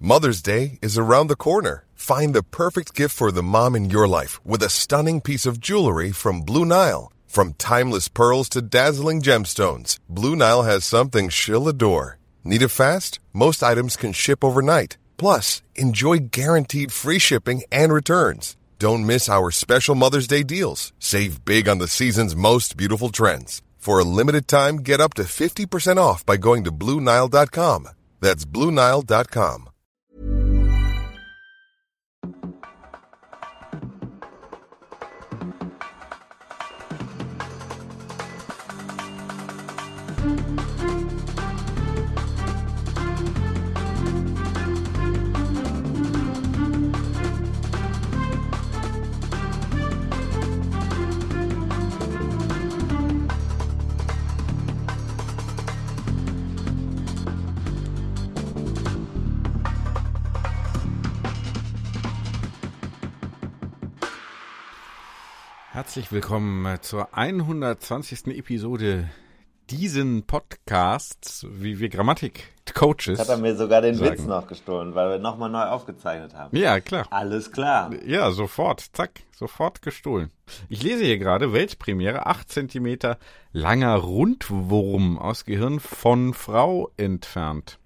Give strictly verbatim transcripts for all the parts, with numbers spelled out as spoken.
Mother's Day is around the corner. Find the perfect gift for the mom in your life with a stunning piece of jewelry from Blue Nile. From timeless pearls to dazzling gemstones, Blue Nile has something she'll adore. Need it fast? Most items can ship overnight. Plus, enjoy guaranteed free shipping and returns. Don't miss our special Mother's Day deals. Save big on the season's most beautiful trends. For a limited time, get up to fifty percent off by going to Blue Nile dot com. That's Blue Nile dot com. Herzlich willkommen zur hundertzwanzigsten Episode diesen Podcasts, wie wir Grammatik-Coaches Hat er mir sogar den sagen. Witz noch gestohlen, weil wir nochmal neu aufgezeichnet haben. Ja, klar. Alles klar. Ja, sofort, zack, sofort gestohlen. Ich lese hier gerade Weltpremiere, acht Zentimeter langer Rundwurm aus Gehirn von Frau entfernt.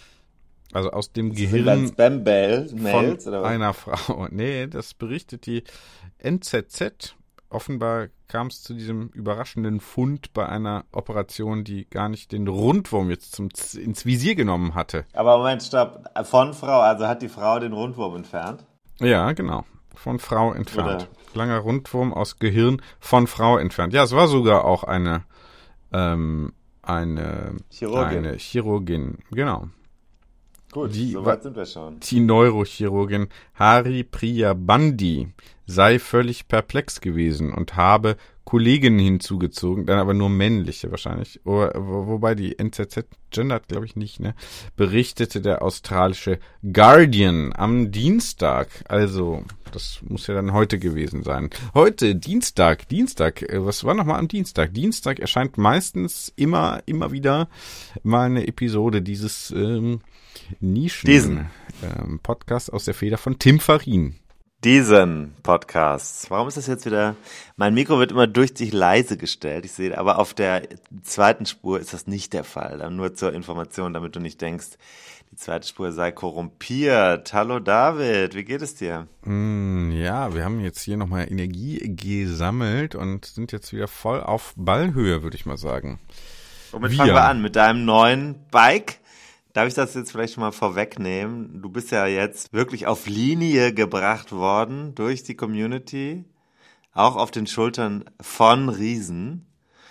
Also aus dem Das Gehirn sind dann Spam-Mails, von oder was? einer Frau. Nee, das berichtet die N Z Z. Offenbar kam es zu diesem überraschenden Fund bei einer Operation, die gar nicht den Rundwurm jetzt zum, ins Visier genommen hatte. Aber Moment, stopp. Von Frau, also hat die Frau den Rundwurm entfernt? Ja, genau. Von Frau entfernt. Oder? Langer Rundwurm aus Gehirn von Frau entfernt. Ja, es war sogar auch eine, ähm, eine Chirurgin. Eine Chirurgin, genau. Gut, Die so wa- weit sind wir schon. Die Neurochirurgin Hari Priya Bandi sei völlig perplex gewesen und habe Kolleginnen hinzugezogen, dann aber nur männliche wahrscheinlich, Oder, wo, wobei die N Z Z gendert, glaube ich nicht, ne, berichtete der australische Guardian am Dienstag, also das muss ja dann heute gewesen sein. Heute, Dienstag, Dienstag, äh, was war nochmal am Dienstag? Dienstag erscheint meistens immer, immer wieder mal eine Episode dieses ähm, Nischen Diesen. ähm, Podcast aus der Feder von Tim Farin. Diesen Podcast. Warum ist das jetzt wieder? Mein Mikro wird immer durch dich leise gestellt. Ich sehe, aber auf der zweiten Spur ist das nicht der Fall. Dann nur zur Information, damit du nicht denkst, die zweite Spur sei korrumpiert. Hallo David, wie geht es dir? Mm, ja, wir haben jetzt hier nochmal Energie gesammelt und sind jetzt wieder voll auf Ballhöhe, würde ich mal sagen. Womit Wir. fangen wir an? Mit deinem neuen Bike? Darf ich das jetzt vielleicht schon mal vorwegnehmen? Du bist ja jetzt wirklich auf Linie gebracht worden durch die Community, auch auf den Schultern von Riesen.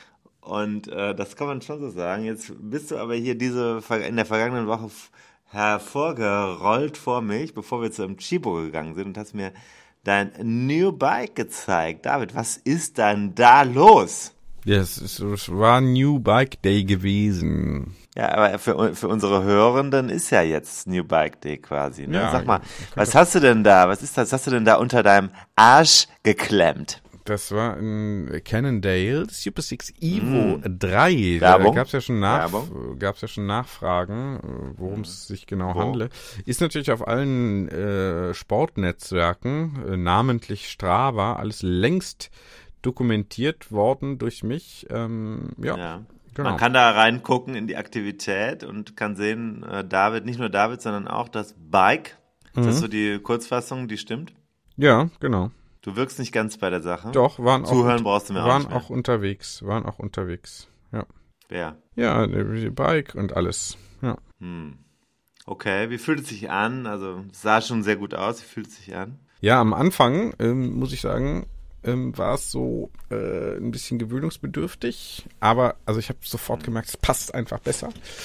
Und äh, das kann man schon so sagen. Jetzt bist du aber hier diese in der vergangenen Woche f- hervorgerollt vor mich, bevor wir zu einem Chibo gegangen sind und hast mir dein New Bike gezeigt. David, was ist denn da los? Ja, es, ist, es war New Bike Day gewesen. Ja, aber für, für unsere Hörenden ist ja jetzt New Bike Day quasi. Ne? Ja, Sag mal, ja, was hast du denn da? Was ist das? Was hast du denn da unter deinem Arsch geklemmt? Das war in Cannondale Super six Evo drei. Werbung? Da gab es ja schon nach, Werbung? gab's ja schon Nachfragen, worum es sich genau Wo? handle. Ist natürlich auf allen äh, Sportnetzwerken, äh, namentlich Strava, alles längst dokumentiert worden durch mich. Ähm, ja, Ja. genau. Man kann da reingucken in die Aktivität und kann sehen, äh, David, nicht nur David, sondern auch das Bike. Mhm. Das ist so die Kurzfassung, die stimmt. Ja, genau. Du wirkst nicht ganz bei der Sache. Doch, waren Zuhören auch, brauchst du mir auch waren nicht mehr. auch unterwegs, waren auch unterwegs. Ja, Wer? ja, der Bike und alles. Ja. Hm. Okay, wie fühlt es sich an? Also, es sah schon sehr gut aus. Wie fühlt es sich an? Ja, am Anfang, ähm, muss ich sagen, ähm, war es so äh, ein bisschen gewöhnungsbedürftig, aber also ich habe sofort gemerkt, es passt einfach besser.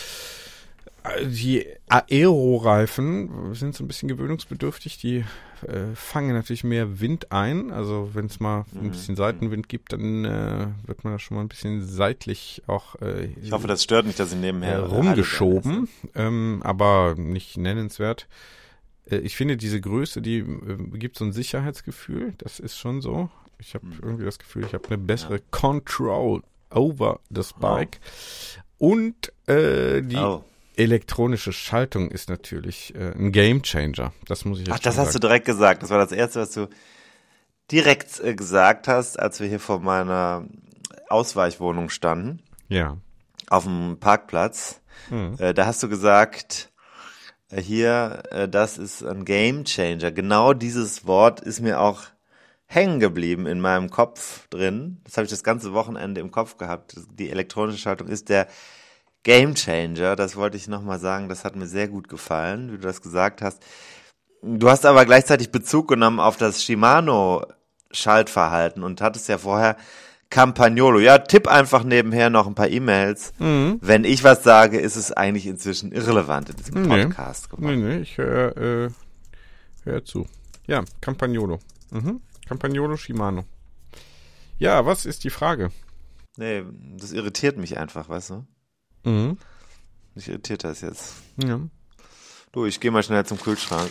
Äh, Die Aero-Reifen sind so ein bisschen gewöhnungsbedürftig, die äh, fangen natürlich mehr Wind ein, also wenn es mal ein bisschen Seitenwind gibt, dann äh, wird man da schon mal ein bisschen seitlich auch äh, Ich hoffe, das stört nicht, dass ich äh, nebenher rumgeschoben, ähm, aber nicht nennenswert. Äh, ich finde, diese Größe, die äh, gibt so ein Sicherheitsgefühl, das ist schon so. Ich habe Hm. irgendwie das Gefühl, ich habe eine bessere Control over das Bike. Und äh, die Oh. elektronische Schaltung ist natürlich äh, ein Gamechanger. Das muss ich jetzt Ach, das schon hast sagen. du direkt gesagt. Das war das Erste, was du direkt äh, gesagt hast, als wir hier vor meiner Ausweichwohnung standen, Ja. auf dem Parkplatz. Mhm. Äh, da hast du gesagt, äh, hier, äh, das ist ein Gamechanger. Genau dieses Wort ist mir auch hängen geblieben in meinem Kopf drin. Das habe ich das ganze Wochenende im Kopf gehabt. Die elektronische Schaltung ist der Gamechanger. Das wollte ich nochmal sagen. Das hat mir sehr gut gefallen, wie du das gesagt hast. Du hast aber gleichzeitig Bezug genommen auf das Shimano-Schaltverhalten und hattest ja vorher Campagnolo. Ja, tipp einfach nebenher noch ein paar E-Mails. Mhm. Wenn ich was sage, ist es eigentlich inzwischen irrelevant in diesem Nee. Podcast Nee, geworden. nee, ich höre äh, hör zu. Ja, Campagnolo. Mhm. Campagnolo Shimano. Ja, was ist die Frage? Nee, das irritiert mich einfach, weißt du? Mhm. Mich irritiert das jetzt. Ja. Du, ich gehe mal schnell zum Kühlschrank.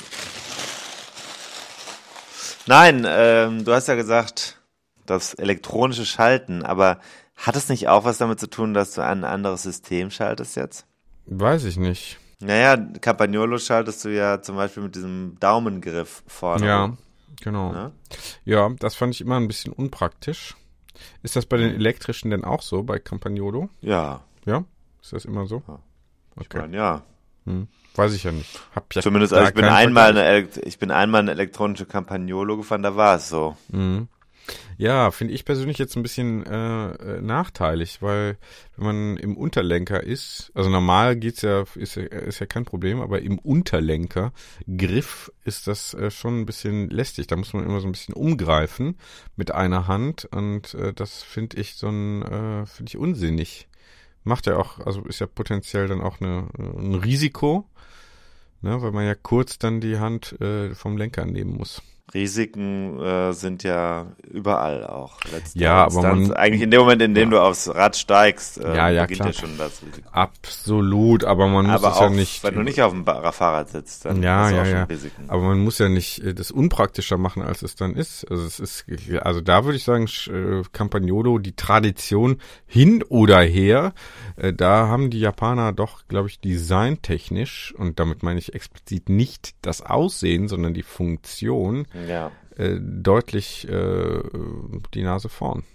Nein, ähm, du hast ja gesagt, das elektronische Schalten, aber hat es nicht auch was damit zu tun, dass du ein anderes System schaltest jetzt? Weiß ich nicht. Naja, Campagnolo schaltest du ja zum Beispiel mit diesem Daumengriff vorne. Ja, rum, genau. ne? Ja, das fand ich immer ein bisschen unpraktisch. Ist das bei den elektrischen denn auch so, bei Campagnolo? Ja, Ja? Ist das immer so? Ja. ich Okay. meine, ja. Hm. Weiß ich ja nicht. Hab ja Zumindest, da also ich bin keinen einmal Vergleich. eine, Elekt- ich bin einmal eine elektronische Campagnolo gefahren, da war es so. Mhm. Ja, finde ich persönlich jetzt ein bisschen äh, äh, nachteilig, weil wenn man im Unterlenker ist, also normal geht's ja, ist ja, ist ja kein Problem, aber im Unterlenkergriff ist das äh, schon ein bisschen lästig. Da muss man immer so ein bisschen umgreifen mit einer Hand und äh, das finde ich so ein, äh, finde ich unsinnig. Macht ja auch, also ist ja potenziell dann auch eine, ein Risiko, ne, weil man ja kurz dann die Hand äh, vom Lenker nehmen muss. Risiken äh, sind ja überall auch. letzte Ja, aber Instanz. man- Eigentlich in dem Moment, in dem Ja. du aufs Rad steigst, äh, Ja, ja, beginnt klar. ja schon das Risiko. Absolut, aber man muss Aber es auch, ja nicht. wenn du nicht auf dem Ba- Fahrrad sitzt, dann Ja, hast du ja, auch schon ja. Risiken. Aber man muss ja nicht äh, das unpraktischer machen, als es dann ist. Also es ist, also da würde ich sagen, Sch- äh, Campagnolo, die Tradition hin oder her, äh, da haben die Japaner doch, glaube ich, designtechnisch, und damit meine ich explizit nicht das Aussehen, sondern die Funktion, Ja. äh, deutlich äh, die Nase vorn.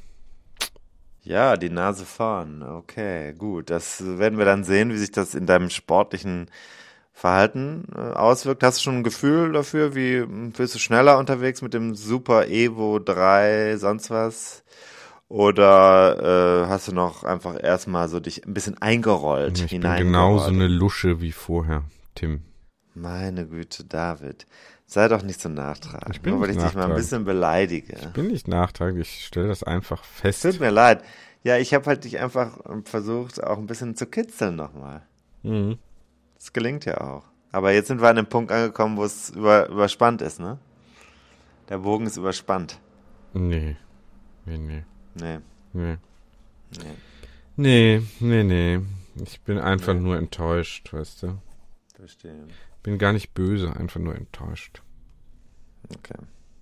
Ja, die Nase vorn. Okay, gut. Das werden wir dann sehen, wie sich das in deinem sportlichen Verhalten äh, auswirkt. Hast du schon ein Gefühl dafür, wie hm, bist du schneller unterwegs mit dem Super Evo drei, sonst was? Oder äh, hast du noch einfach erstmal so dich ein bisschen eingerollt, Ich bin hineingerollt? genauso eine Lusche wie vorher, Tim. Meine Güte, David. Sei doch nicht so nachtragend. Ich bin Nur weil ich nicht dich mal ein nachtragend. bisschen beleidige. Ich bin nicht nachtragend, ich stelle das einfach fest. Tut mir leid. Ja, ich habe halt dich einfach ähm, versucht, auch ein bisschen zu kitzeln nochmal. Mhm. Das gelingt ja auch. Aber jetzt sind wir an dem Punkt angekommen, wo es über, überspannt ist, ne? Der Bogen ist überspannt. Nee. Nee, nee. Nee, Nee. nee. Nee, nee, nee. Ich bin einfach Nee. nur enttäuscht, weißt du. Verstehe. Bin gar nicht böse, einfach nur enttäuscht. Okay.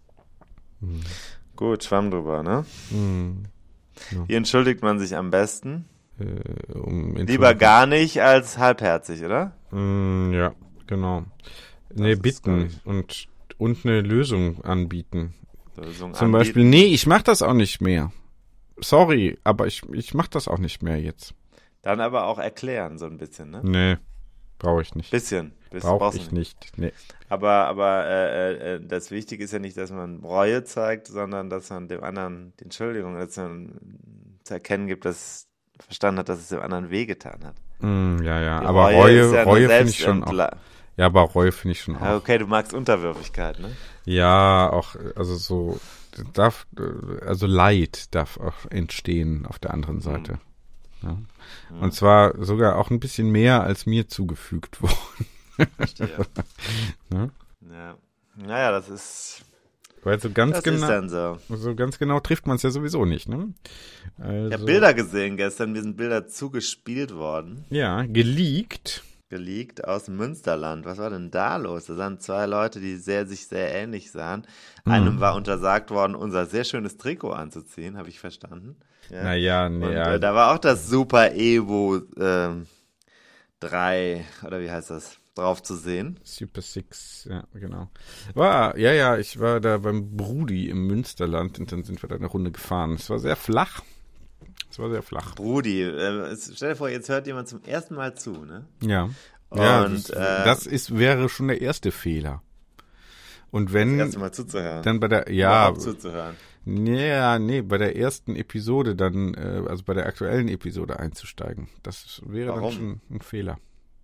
Mhm. Gut, schwamm drüber, ne? Mhm. Wie entschuldigt man sich am besten? Äh, um Lieber gar nicht als halbherzig, oder? Mm, ja, genau. Nee, Das ist, glaub bitten ich- und, und eine Lösung anbieten. Lösung Zum anbieten. Beispiel, nee, ich mach das auch nicht mehr. Sorry, aber ich, ich mach das auch nicht mehr jetzt. Dann aber auch erklären, so ein bisschen, ne? Nee, brauche ich nicht. Bisschen. bisschen Brauche brauchst du ich nicht. Nee. Aber, aber äh, äh, das Wichtige ist ja nicht, dass man Reue zeigt, sondern dass man dem anderen die Entschuldigung, dass man zu erkennen gibt, dass verstanden hat, dass es dem anderen wehgetan hat. Mm, ja, ja, Die aber ist Reue, ja eine Reue finde ich schon auch. Selbstentla- Ja, aber Reue finde ich schon Ja, auch. okay, du magst Unterwürfigkeit, ne? Ja, auch, also so, darf, also Leid darf auch entstehen auf der anderen Seite. Ja. Mhm. Und zwar sogar auch ein bisschen mehr, als mir zugefügt wurde. Verstehe. Ne? Ja. Naja, das ist, Weil so ganz das ist genau, dann so. so ganz genau trifft man es ja sowieso nicht, ne? Also, Ich habe Bilder gesehen gestern, mir sind Bilder zugespielt worden, Ja, geleakt. geleakt aus dem Münsterland. Was war denn da los? Da sahen zwei Leute, die sehr, sich sehr ähnlich sahen. Einem Mhm. war untersagt worden, unser sehr schönes Trikot anzuziehen, habe ich verstanden. Ja. Naja, nee, Und ja, äh, da war auch das Super Evo ähm, drei, oder wie heißt das, drauf zu sehen. Super Six, ja, genau. War, ja, ja, ich war da beim Brudi im Münsterland und dann sind wir da eine Runde gefahren. Es war sehr flach. Es war sehr flach. Brudi, äh, stell dir vor, jetzt hört jemand zum ersten Mal zu, ne? Ja. Und, ja, das, äh, das ist, wäre schon der erste Fehler. Und wenn, das erste Mal zuzuhören. dann bei der, ja, zuzuhören. nee, nee, bei der ersten Episode dann, äh, also bei der aktuellen Episode einzusteigen. Das wäre Warum? dann schon ein Fehler.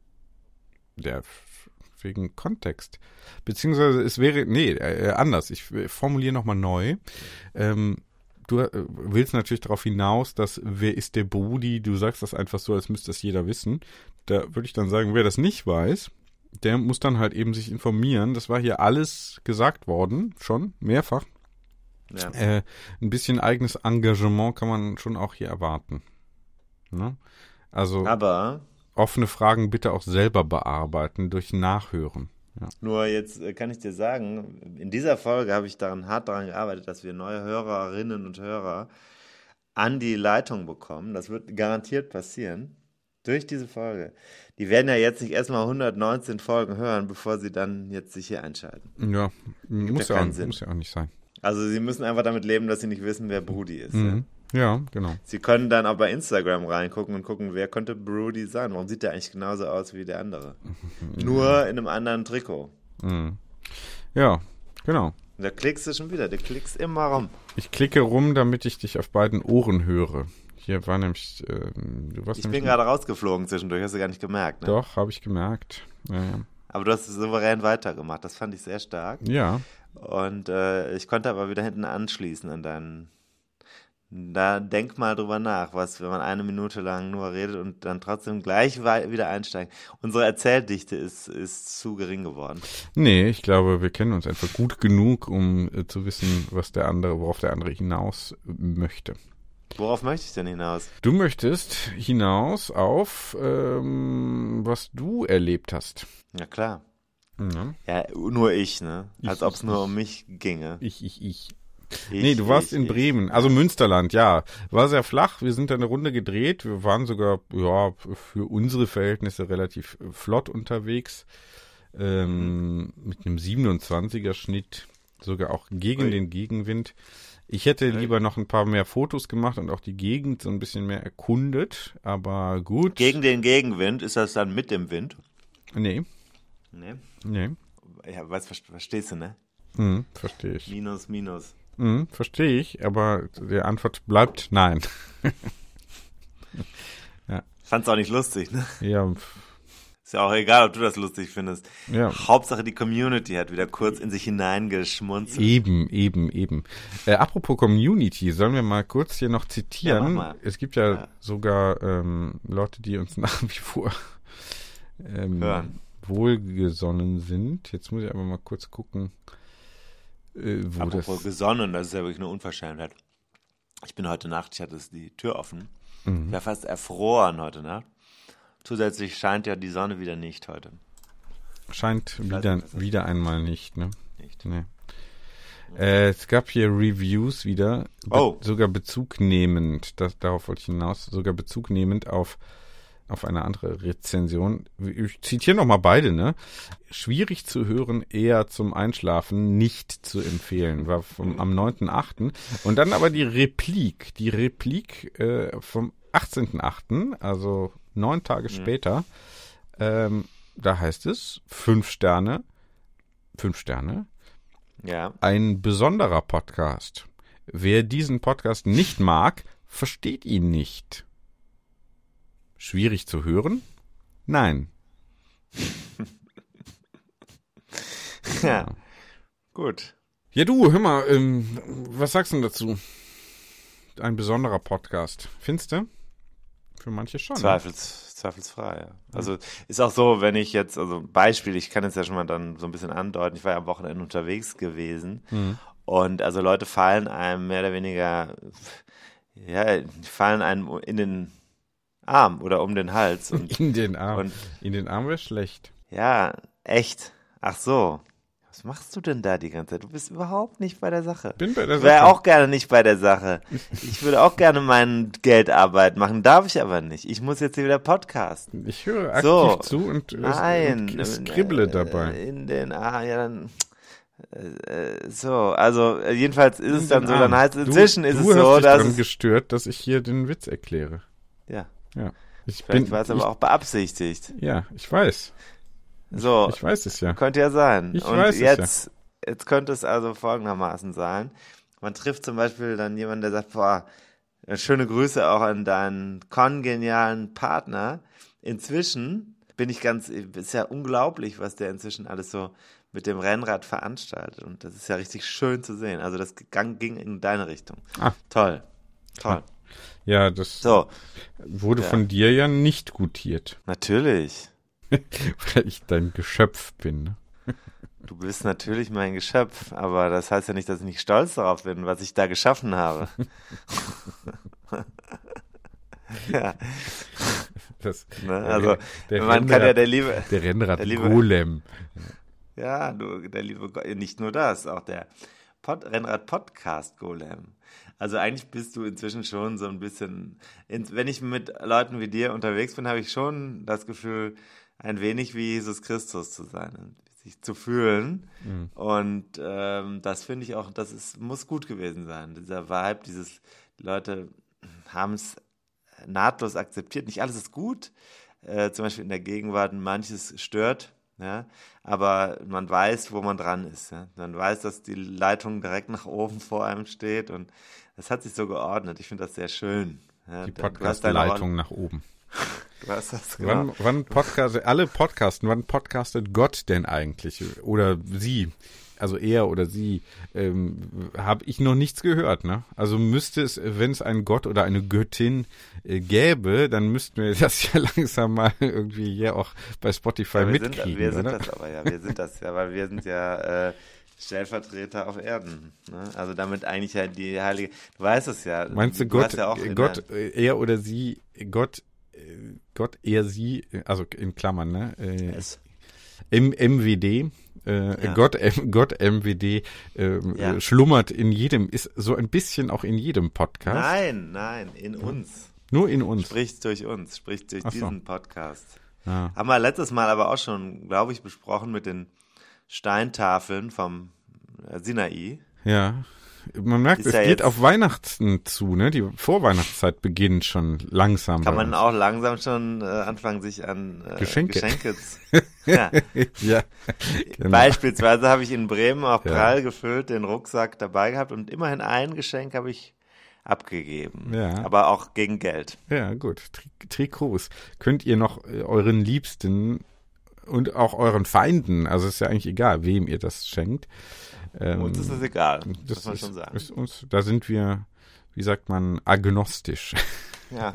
Ja, f- wegen Kontext. Beziehungsweise es wäre, nee, äh, anders. Ich äh, formuliere nochmal neu. Ähm, du äh, willst natürlich darauf hinaus, dass wer ist der Brudi? Du sagst das einfach so, als müsste das jeder wissen. Da würde ich dann sagen, wer das nicht weiß, der muss dann halt eben sich informieren. Das war hier alles gesagt worden, schon mehrfach. Ja. Äh, ein bisschen eigenes Engagement kann man schon auch hier erwarten. Ne? Also Aber offene Fragen bitte auch selber bearbeiten durch Nachhören. Ja. nur jetzt äh, kann ich dir sagen, in dieser Folge habe ich daran hart daran gearbeitet, dass wir neue Hörerinnen und Hörer an die Leitung bekommen. Das wird garantiert passieren. Durch diese Folge. Die werden ja jetzt nicht erstmal hundertneunzehn Folgen hören, bevor sie dann jetzt sich hier einschalten. Ja, muss ja ja, keinen auch, Sinn. muss ja auch nicht sein. Also sie müssen einfach damit leben, dass sie nicht wissen, wer Brudi ist. Ja. Mhm. Ja, genau. Sie können dann auch bei Instagram reingucken und gucken, wer könnte Brudi sein. Warum sieht der eigentlich genauso aus wie der andere? Nur in einem anderen Trikot. Mhm. Ja, genau. Und da klickst du schon wieder, du klickst immer rum. Ich klicke rum, damit ich dich auf beiden Ohren höre. Hier war nämlich, äh, du warst Ich nämlich bin gerade rausgeflogen zwischendurch, hast du gar nicht gemerkt. Ne? Doch, habe ich gemerkt. Ja, ja. Aber du hast souverän weitergemacht, das fand ich sehr stark. Ja, Und äh, ich konnte aber wieder hinten anschließen an deinen. Da denk mal drüber nach, was, wenn man eine Minute lang nur redet und dann trotzdem gleich wei- wieder einsteigt. Unsere Erzähldichte ist, ist zu gering geworden. nee, ich glaube, wir kennen uns einfach gut genug, um äh, zu wissen, was der andere, worauf der andere hinaus möchte. Worauf möchte ich denn hinaus? Du möchtest hinaus auf, ähm, was du erlebt hast. Ja, klar. Ja. Ja, nur ich, ne? Als Ich, ob es ich, nur ich. um mich ginge. Ich, ich, ich. Ich, Nee, du warst ich, in ich. Bremen, also Münsterland, ja. War sehr flach, wir sind da eine Runde gedreht, wir waren sogar, ja, für unsere Verhältnisse relativ äh, flott unterwegs, ähm, mit einem siebenundzwanziger Schnitt, sogar auch gegen Ui. den Gegenwind. Ich hätte Ui. lieber noch ein paar mehr Fotos gemacht und auch die Gegend so ein bisschen mehr erkundet, aber gut. Gegen den Gegenwind, ist das dann mit dem Wind? Nee, Ne? nee, Ja, weißt, ver- verstehst du, ne? hm, verstehe ich. Minus, minus. Hm, verstehe ich, aber die Antwort bleibt nein. Fand's auch nicht lustig, ne? Ja, Ist ja auch egal, ob du das lustig findest. ja. Hauptsache die Community hat wieder kurz in sich hineingeschmunzelt. Eben, eben, eben. Äh, apropos Community, sollen wir mal kurz hier noch zitieren? Ja, mach mal. Es gibt ja, Ja. sogar ähm, Leute, die uns nach wie vor ähm, Hören. wohlgesonnen sind. Jetzt muss ich aber mal kurz gucken, äh, wo Apropos das... gesonnen, das ist ja wirklich eine Unverschämtheit. Ich bin heute Nacht, ich hatte die Tür offen. Mhm. Ich war fast erfroren heute Nacht. Zusätzlich scheint ja die Sonne wieder nicht heute. Scheint weiß wieder, nicht, was das wieder einmal nicht, ne? Nicht. Nee. Äh, es gab hier Reviews wieder, be Oh. sogar bezugnehmend, das, darauf wollte ich hinaus, sogar bezugnehmend auf, auf eine andere Rezension. Ich zitiere nochmal beide, ne? Schwierig zu hören, eher zum Einschlafen, nicht zu empfehlen. War vom, am neunten achten Und dann aber die Replik, die Replik äh, vom achtzehnten achten, also neun Tage Mhm. später, ähm, da heißt es, fünf Sterne, fünf Sterne, Ja. ein besonderer Podcast. Wer diesen Podcast nicht mag, versteht ihn nicht. Schwierig zu hören? Nein. Ja. Gut. Ja, du, hör mal, ähm, was sagst du denn dazu? Ein besonderer Podcast. Findest du? Für manche schon. Ne? Zweifels, zweifelsfrei, ja. Also ist auch so, wenn ich jetzt, also Beispiel, ich kann jetzt ja schon mal dann so ein bisschen andeuten, ich war ja am Wochenende unterwegs gewesen Mhm. und also Leute fallen einem mehr oder weniger, ja, die fallen einem in den Arm oder um den Hals und In den Arm. Und- In den Arm wäre schlecht. ja, echt. Ach so. Was machst du denn da die ganze Zeit? Du bist überhaupt nicht bei der Sache. Bin bei der Ich wäre Sache. auch gerne nicht bei der Sache. Ich würde auch gerne meine Geldarbeit machen, darf ich aber nicht. Ich muss jetzt hier wieder podcasten. Ich höre aktiv So. zu und, Nein. und skribble dabei. In den, ah, ja, dann, äh, so, also äh, jedenfalls ist es dann so, Ah, dann heißt es, du- inzwischen ist du es so, hast dich dass daran es, gestört, dass ich hier den Witz erkläre. ja, Ja. Ich vielleicht bin, war es ich, aber auch beabsichtigt. Ja, ich weiß. So, Ich weiß es ja. könnte ja sein. Ich Und weiß es jetzt, jetzt könnte es also folgendermaßen sein. Man trifft zum Beispiel dann jemanden, der sagt, boah, schöne Grüße auch an deinen kongenialen Partner. Inzwischen bin ich ganz, ist ja unglaublich, was der inzwischen alles so mit dem Rennrad veranstaltet. Und das ist ja richtig schön zu sehen. Also das gang, ging in deine Richtung. Ah. Toll. Toll. Ja, das So, wurde ja. von dir ja nicht gutiert, natürlich. weil ich dein Geschöpf bin. Ne? Du bist natürlich mein Geschöpf, aber das heißt ja nicht, dass ich nicht stolz darauf bin, was ich da geschaffen habe. Ja, Das, ne? Also der man kann ja Rennrad- der liebe, Der Rennrad der liebe- Golem. ja, du, der liebe, Go- nicht nur das, auch der Pod, Rennrad Podcast Golem. Also eigentlich bist du inzwischen schon so ein bisschen, in, wenn ich mit Leuten wie dir unterwegs bin, habe ich schon das Gefühl, ein wenig wie Jesus Christus zu sein und sich zu fühlen. Mhm. Und ähm, das finde ich auch, das ist, muss gut gewesen sein. Dieser Vibe, dieses, die Leute haben es nahtlos akzeptiert. Nicht alles ist gut, äh, zum Beispiel in der Gegenwart, manches stört, ja, aber man weiß, wo man dran ist. Ja. Man weiß, dass die Leitung direkt nach oben vor einem steht und das hat sich so geordnet. Ich finde das sehr schön. Ja. Die Du hast deine Podcast-Leitung nach oben. Rolle- Du hast das, genau. Wann, wann Podcast, alle Podcasten, wann podcastet Gott denn eigentlich? Oder sie, also er oder sie, ähm, habe ich noch nichts gehört, ne? Also müsste es, wenn es einen Gott oder eine Göttin äh, gäbe, dann müssten wir das ja langsam mal irgendwie hier auch bei Spotify Ja, wir mitkriegen, sind, wir sind oder? das aber, ja, wir sind das ja, weil wir sind ja äh, Stellvertreter auf Erden. Ne? Also damit eigentlich ja die heilige, du weißt es ja. Meinst du, du Gott, hast ja auch in Gott, der, äh, er oder sie, Gott, äh, Gott, er, sie, äh, also in Klammern, ne? Äh, es, M MWD, äh, Ja. Gott, M, Gott M W D ähm, Ja. äh, schlummert in jedem, ist so ein bisschen auch in jedem Podcast. nein, nein, in uns. Nur in uns. Spricht durch uns, spricht durch Ach so. diesen Podcast. Ja. Haben wir letztes Mal aber auch schon, glaube ich, besprochen mit den Steintafeln vom äh, Sinai. ja. Man merkt, Ist es ja geht jetzt- auf Weihnachten zu, ne? Die Vorweihnachtszeit beginnt schon langsam. Kann bei man uns. auch langsam schon äh, anfangen, sich an äh, Geschenke. Geschenke zu, ja. Ja. Genau. Beispielsweise habe ich in Bremen auch Ja. prall gefüllt den Rucksack dabei gehabt und immerhin ein Geschenk habe ich abgegeben. Ja. Aber auch gegen Geld. Ja, gut. Tri Trikots könnt ihr noch äh, euren Liebsten und auch euren Feinden, also ist ja eigentlich egal, wem ihr das schenkt. Ähm, Uns ist das egal, das muss man ist, schon sagen. ist uns, da sind wir, wie sagt man, agnostisch. Ja.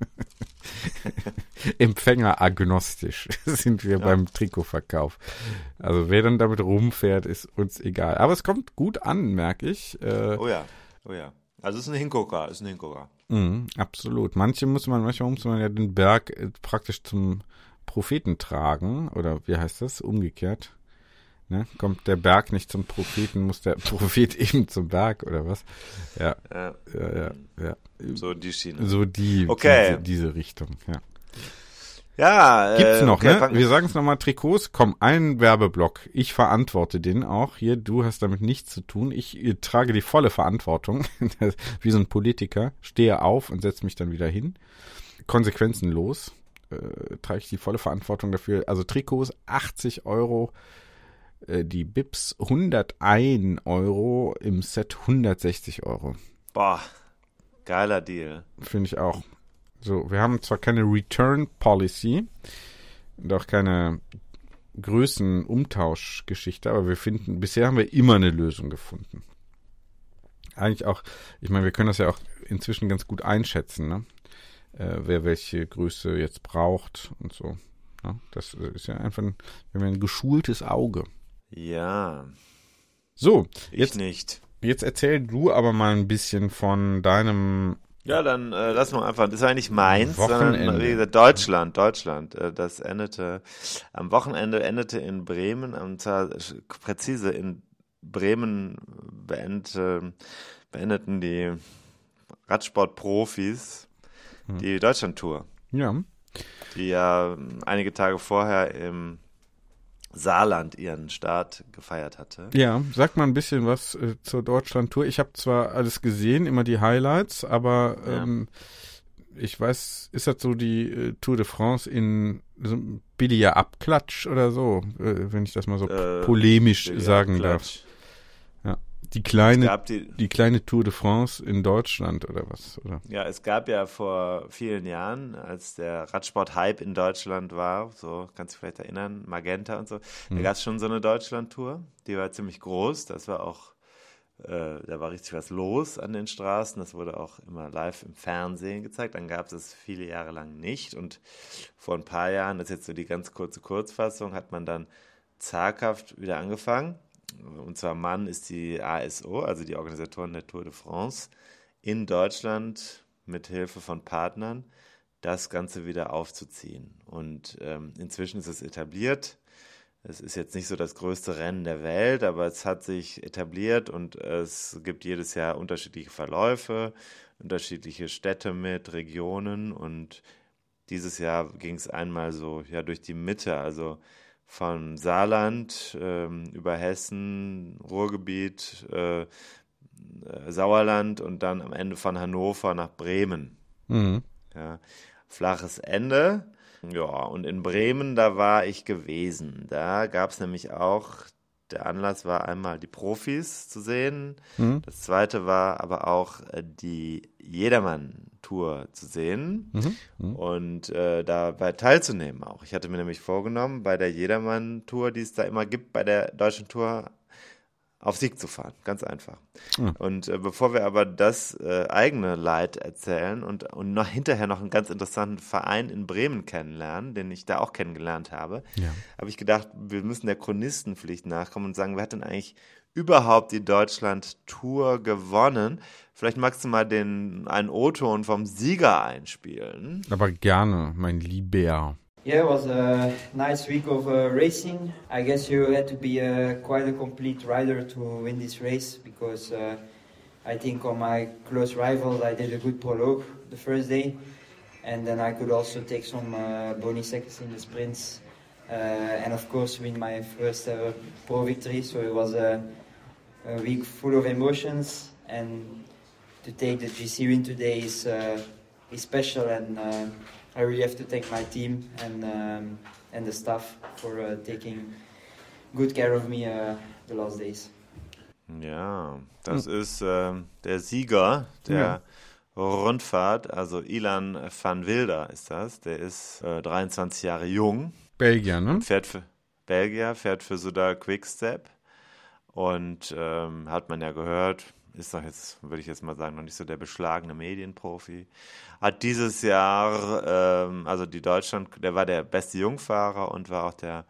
Empfänger agnostisch sind wir Ja. beim Trikotverkauf. Also wer dann damit rumfährt, ist uns egal. Aber es kommt gut an, merke ich. Äh, Oh ja, oh ja. Also es ist ein Hingucker, ist ein Hingucker. mh, absolut. Manche muss man, manchmal muss man ja den Berg äh, praktisch zum Propheten tragen. Oder wie heißt das? Umgekehrt. Ne? Kommt der Berg nicht zum Propheten, muss der Prophet eben zum Berg oder was? Ja, Ja, ja, ja. ja. so die Schiene. So die, Okay. diese, diese Richtung, ja. Ja, Gibt's äh, noch, okay, ne? fang- Wir sagen es nochmal, Trikots, komm, ein Werbeblock. Ich verantworte den auch. Hier, du hast damit nichts zu tun. Ich äh, trage die volle Verantwortung. Wie so ein Politiker. Stehe auf und setze mich dann wieder hin. Konsequenzenlos äh, trage ich die volle Verantwortung dafür. Also Trikots, achtzig Euro. Äh, die Bips, hunderteins Euro. Im Set hundertsechzig Euro. Boah, geiler Deal. Finde ich auch. So, wir haben zwar keine Return Policy und auch keine Größenumtauschgeschichte, aber wir finden, bisher haben wir immer eine Lösung gefunden. Eigentlich auch, ich meine, wir können das ja auch inzwischen ganz gut einschätzen, ne? Äh, wer welche Größe jetzt braucht und so. Ne? Das ist ja einfach ein, wir haben ja ein geschultes Auge. Ja, So, ich jetzt, nicht. jetzt erzähl du aber mal ein bisschen von deinem Ja, dann äh, lassen wir einfach, das war nicht Mainz, Wochenende. sondern wie gesagt, Deutschland, Deutschland. Äh, das endete, am Wochenende endete in Bremen, und zwar präzise in Bremen beendete, beendeten die Radsportprofis hm. die Deutschlandtour. Ja. Die ja einige Tage vorher im Saarland ihren Start gefeiert hatte. Ja, sag mal ein bisschen was äh, zur Deutschlandtour. Ich habe zwar alles gesehen, immer die Highlights, aber Ja. ähm, ich weiß, ist das so die äh, Tour de France in so ein billiger Abklatsch oder so, äh, wenn ich das mal so Äh, polemisch billiger sagen Abklatsch. darf. Die kleine, Es gab die, die kleine Tour de France in Deutschland oder was? Oder? ja, es gab ja vor vielen Jahren, als der Radsport-Hype in Deutschland war, so kannst du dich vielleicht erinnern, Magenta und so, da Mhm. gab es schon so eine Deutschland-Tour, die war ziemlich groß, das war auch, äh, da war richtig was los an den Straßen, das wurde auch immer live im Fernsehen gezeigt, dann gab es es viele Jahre lang nicht und vor ein paar Jahren, das ist jetzt so die ganz kurze Kurzfassung, hat man dann zaghaft wieder angefangen. Und zwar Mann ist die A S O, also die Organisatoren der Tour de France, in Deutschland mit Hilfe von Partnern das Ganze wieder aufzuziehen. Und ähm, inzwischen ist es etabliert. Es ist jetzt nicht so das größte Rennen der Welt, aber es hat sich etabliert und es gibt jedes Jahr unterschiedliche Verläufe, unterschiedliche Städte mit Regionen und dieses Jahr ging es einmal so ja durch die Mitte, also von Saarland ähm, über Hessen, Ruhrgebiet, äh, äh, Sauerland und dann am Ende von Hannover nach Bremen. Mhm. Ja, flaches Ende. Ja, und in Bremen, da war ich gewesen. Da gab es nämlich auch, der Anlass war einmal die Profis zu sehen. Mhm. Das zweite war aber auch äh, die Jedermann-Tour zu sehen Mhm. Mhm. und äh, dabei teilzunehmen auch. Ich hatte mir nämlich vorgenommen, bei der Jedermann-Tour, die es da immer gibt, bei der deutschen Tour auf Sieg zu fahren. Ganz einfach. Ja. Und äh, bevor wir aber das äh, eigene Leid erzählen und, und noch hinterher noch einen ganz interessanten Verein in Bremen kennenlernen, den ich da auch kennengelernt habe, Ja. habe ich gedacht, wir müssen der Chronistenpflicht nachkommen und sagen, wer hat denn eigentlich überhaupt die Deutschland-Tour gewonnen? Vielleicht magst du mal den, einen O-Ton vom Sieger einspielen. Aber gerne, mein Lieber. Yeah, it was a nice week of uh, racing. I guess you had to be uh, quite a complete rider to win this race because uh, I think on my close rivals I did a good prologue the first day and then I could also take some uh, bonus seconds in the sprints uh, and of course win my first ever pro victory. So it was a, a week full of emotions and to take the G C win today is, uh, is special and uh, I really have to thank my team and um, and the staff for uh, taking good care of me uh, the last days. Ja, das hm. ist äh, der Sieger der ja. Rundfahrt, also Ilan van Wilder ist das. Der ist äh, dreiundzwanzig Jahre jung. Belgier, ne? Fährt für Belgier, fährt für Soudal Quickstep und ähm, hat man ja gehört, ist doch jetzt, würde ich jetzt mal sagen, noch nicht so der beschlagene Medienprofi. Hat dieses Jahr, ähm, also die Deutschland, der war der beste Jungfahrer und war auch der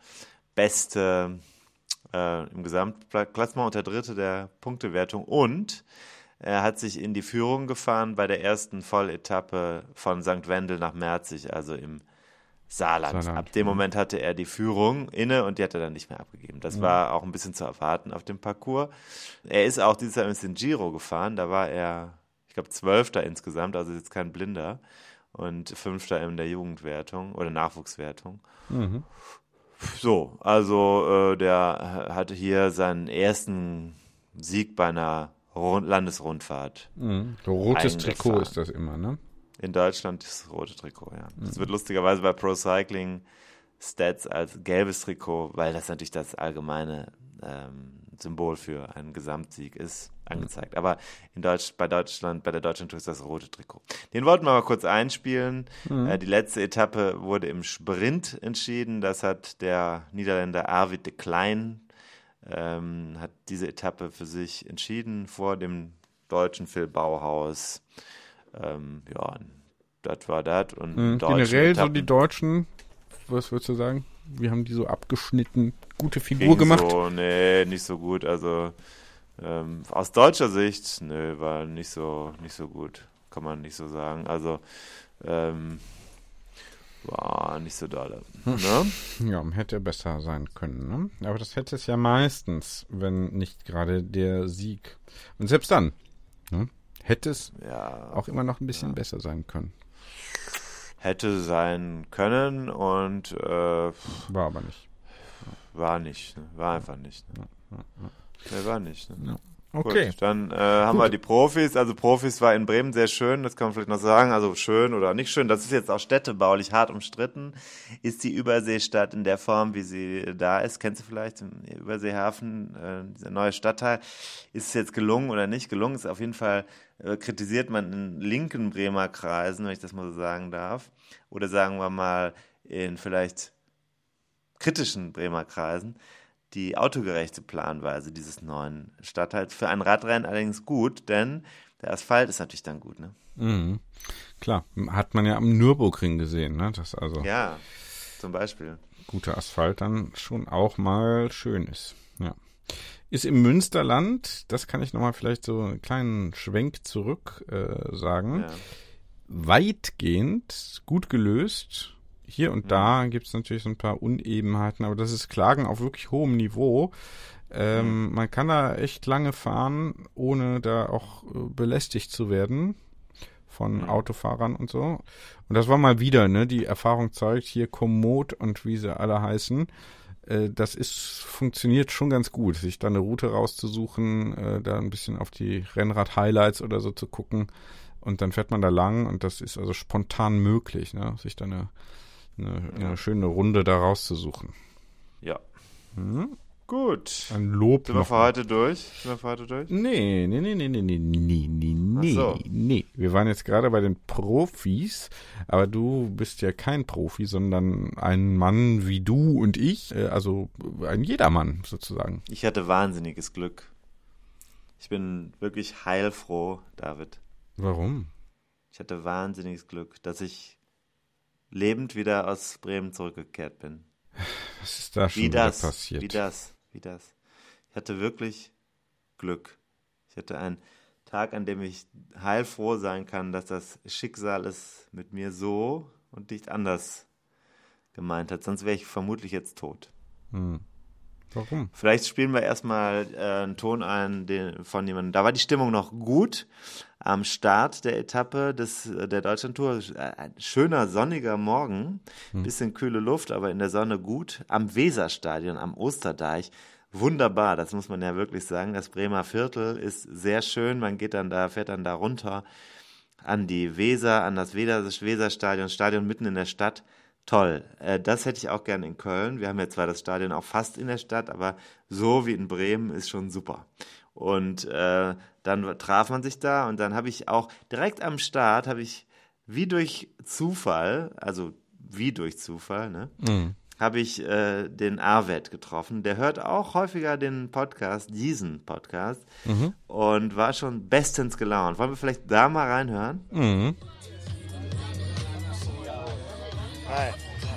beste äh, im Gesamtklassement und der dritte der Punktewertung. Und er hat sich in die Führung gefahren bei der ersten Volletappe von Sankt Wendel nach Merzig, also im Saarland. Saarland. Ab dem Moment hatte er die Führung inne und die hat er dann nicht mehr abgegeben. Das Mhm. war auch ein bisschen zu erwarten auf dem Parcours. Er ist auch dieses Jahr ein bisschen Giro gefahren. Da war er, ich glaube, Zwölfter insgesamt, also jetzt kein Blinder. Und Fünfter in der Jugendwertung oder Nachwuchswertung. Mhm. So, also äh, der hatte hier seinen ersten Sieg bei einer Rund- Landesrundfahrt. Mhm. So rotes Eingefahren. Trikot ist das immer, ne? In Deutschland das rote Trikot, ja. Das wird lustigerweise bei Pro Cycling Stats als gelbes Trikot, weil das natürlich das allgemeine ähm, Symbol für einen Gesamtsieg ist, angezeigt. Aber in Deutsch, bei Deutschland, bei der Deutschlandtour ist das rote Trikot. Den wollten wir mal kurz einspielen. Mhm. Äh, die letzte Etappe wurde im Sprint entschieden. Das hat der Niederländer Arvid de Klein ähm, hat diese Etappe für sich entschieden vor dem deutschen Phil Bauhaus. Ähm, ja, das war das. Und Mhm. Generell so die Deutschen, was würdest du sagen? Wie haben die so abgeschnitten, gute Figur ging gemacht? So, nee, nicht so gut. Also ähm, aus deutscher Sicht, nö, war nicht so, nicht so gut. kann man nicht so sagen. Also, ähm, war nicht so dolle. Ne? Ja, hätte besser sein können. Ne? Aber das hätte es ja meistens, wenn nicht gerade der Sieg. Und selbst dann ne, hätte es ja, auch immer noch ein bisschen ja. besser sein können. Hätte sein können und äh, war aber nicht. War nicht. Ne? War einfach nicht. Ne? Ja, ja, ja. Nee, war nicht. Ne? Ja. Okay. Gut, dann äh, haben Gut. wir die Profis. Also Profis war in Bremen sehr schön, das kann man vielleicht noch sagen. Also schön oder nicht schön, das ist jetzt auch städtebaulich hart umstritten. Ist die Überseestadt in der Form, wie sie da ist, kennst du vielleicht, im Überseehafen, äh, dieser neue Stadtteil, ist es jetzt gelungen oder nicht gelungen? Ist auf jeden Fall, äh, kritisiert man in linken Bremer Kreisen, wenn ich das mal so sagen darf. Oder sagen wir mal in vielleicht kritischen Bremer Kreisen, die autogerechte Planweise dieses neuen Stadtteils. Für ein Radrennen allerdings gut, denn der Asphalt ist natürlich dann gut, ne? Mhm. Klar, hat man ja am Nürburgring gesehen, ne? Das also ja, zum Beispiel. Guter Asphalt dann schon auch mal schön ist. Ja. Ist im Münsterland, das kann ich nochmal vielleicht so einen kleinen Schwenk zurück äh, sagen, ja. weitgehend gut gelöst. Hier und da gibt es natürlich so ein paar Unebenheiten, aber das ist Klagen auf wirklich hohem Niveau. Ähm, mhm. Man kann da echt lange fahren, ohne da auch äh, belästigt zu werden von mhm. Autofahrern und so. Und das war mal wieder, ne? Die Erfahrung zeigt, hier Komoot und wie sie alle heißen, äh, das ist funktioniert schon ganz gut, sich da eine Route rauszusuchen, äh, da ein bisschen auf die Rennrad-Highlights oder so zu gucken und dann fährt man da lang und das ist also spontan möglich, ne? Sich da eine Eine, eine ja. schöne Runde da rauszusuchen. Ja. Hm? Gut. Ein Lob Sind wir für heute durch? Sind wir für heute durch? Nee, nee, nee, nee, nee, nee, nee, nee, nee, so. nee. Wir waren jetzt gerade bei den Profis, aber du bist ja kein Profi, sondern ein Mann wie du und ich, also ein Jedermann sozusagen. Ich hatte wahnsinniges Glück. Ich bin wirklich heilfroh, David. Warum? Ich hatte wahnsinniges Glück, dass ich lebend wieder aus Bremen zurückgekehrt bin. Was ist da schon wie wieder das, passiert? Wie das, wie das. Ich hatte wirklich Glück. Ich hatte einen Tag, an dem ich heilfroh sein kann, dass das Schicksal es mit mir so und nicht anders gemeint hat. Sonst wäre ich vermutlich jetzt tot. Hm. Warum? Vielleicht spielen wir erstmal äh, einen Ton ein den, von jemandem. Da war die Stimmung noch gut am Start der Etappe des, der Deutschlandtour. Ein schöner, sonniger Morgen, hm. bisschen kühle Luft, aber in der Sonne gut. Am Weserstadion, am Osterdeich. Wunderbar, das muss man ja wirklich sagen. Das Bremer Viertel ist sehr schön. Man geht dann da, fährt dann da runter an die Weser, an das Weserstadion, Stadion mitten in der Stadt. Toll, äh, das hätte ich auch gerne in Köln. Wir haben ja zwar das Stadion auch fast in der Stadt, aber so wie in Bremen ist schon super. Und äh, dann traf man sich da und dann habe ich auch direkt am Start, habe ich wie durch Zufall, also wie durch Zufall, ne, mhm. habe ich äh, den Arvet getroffen. Der hört auch häufiger den Podcast, diesen Podcast, mhm. und war schon bestens gelaunt. Wollen wir vielleicht da mal reinhören? Mhm. Hi.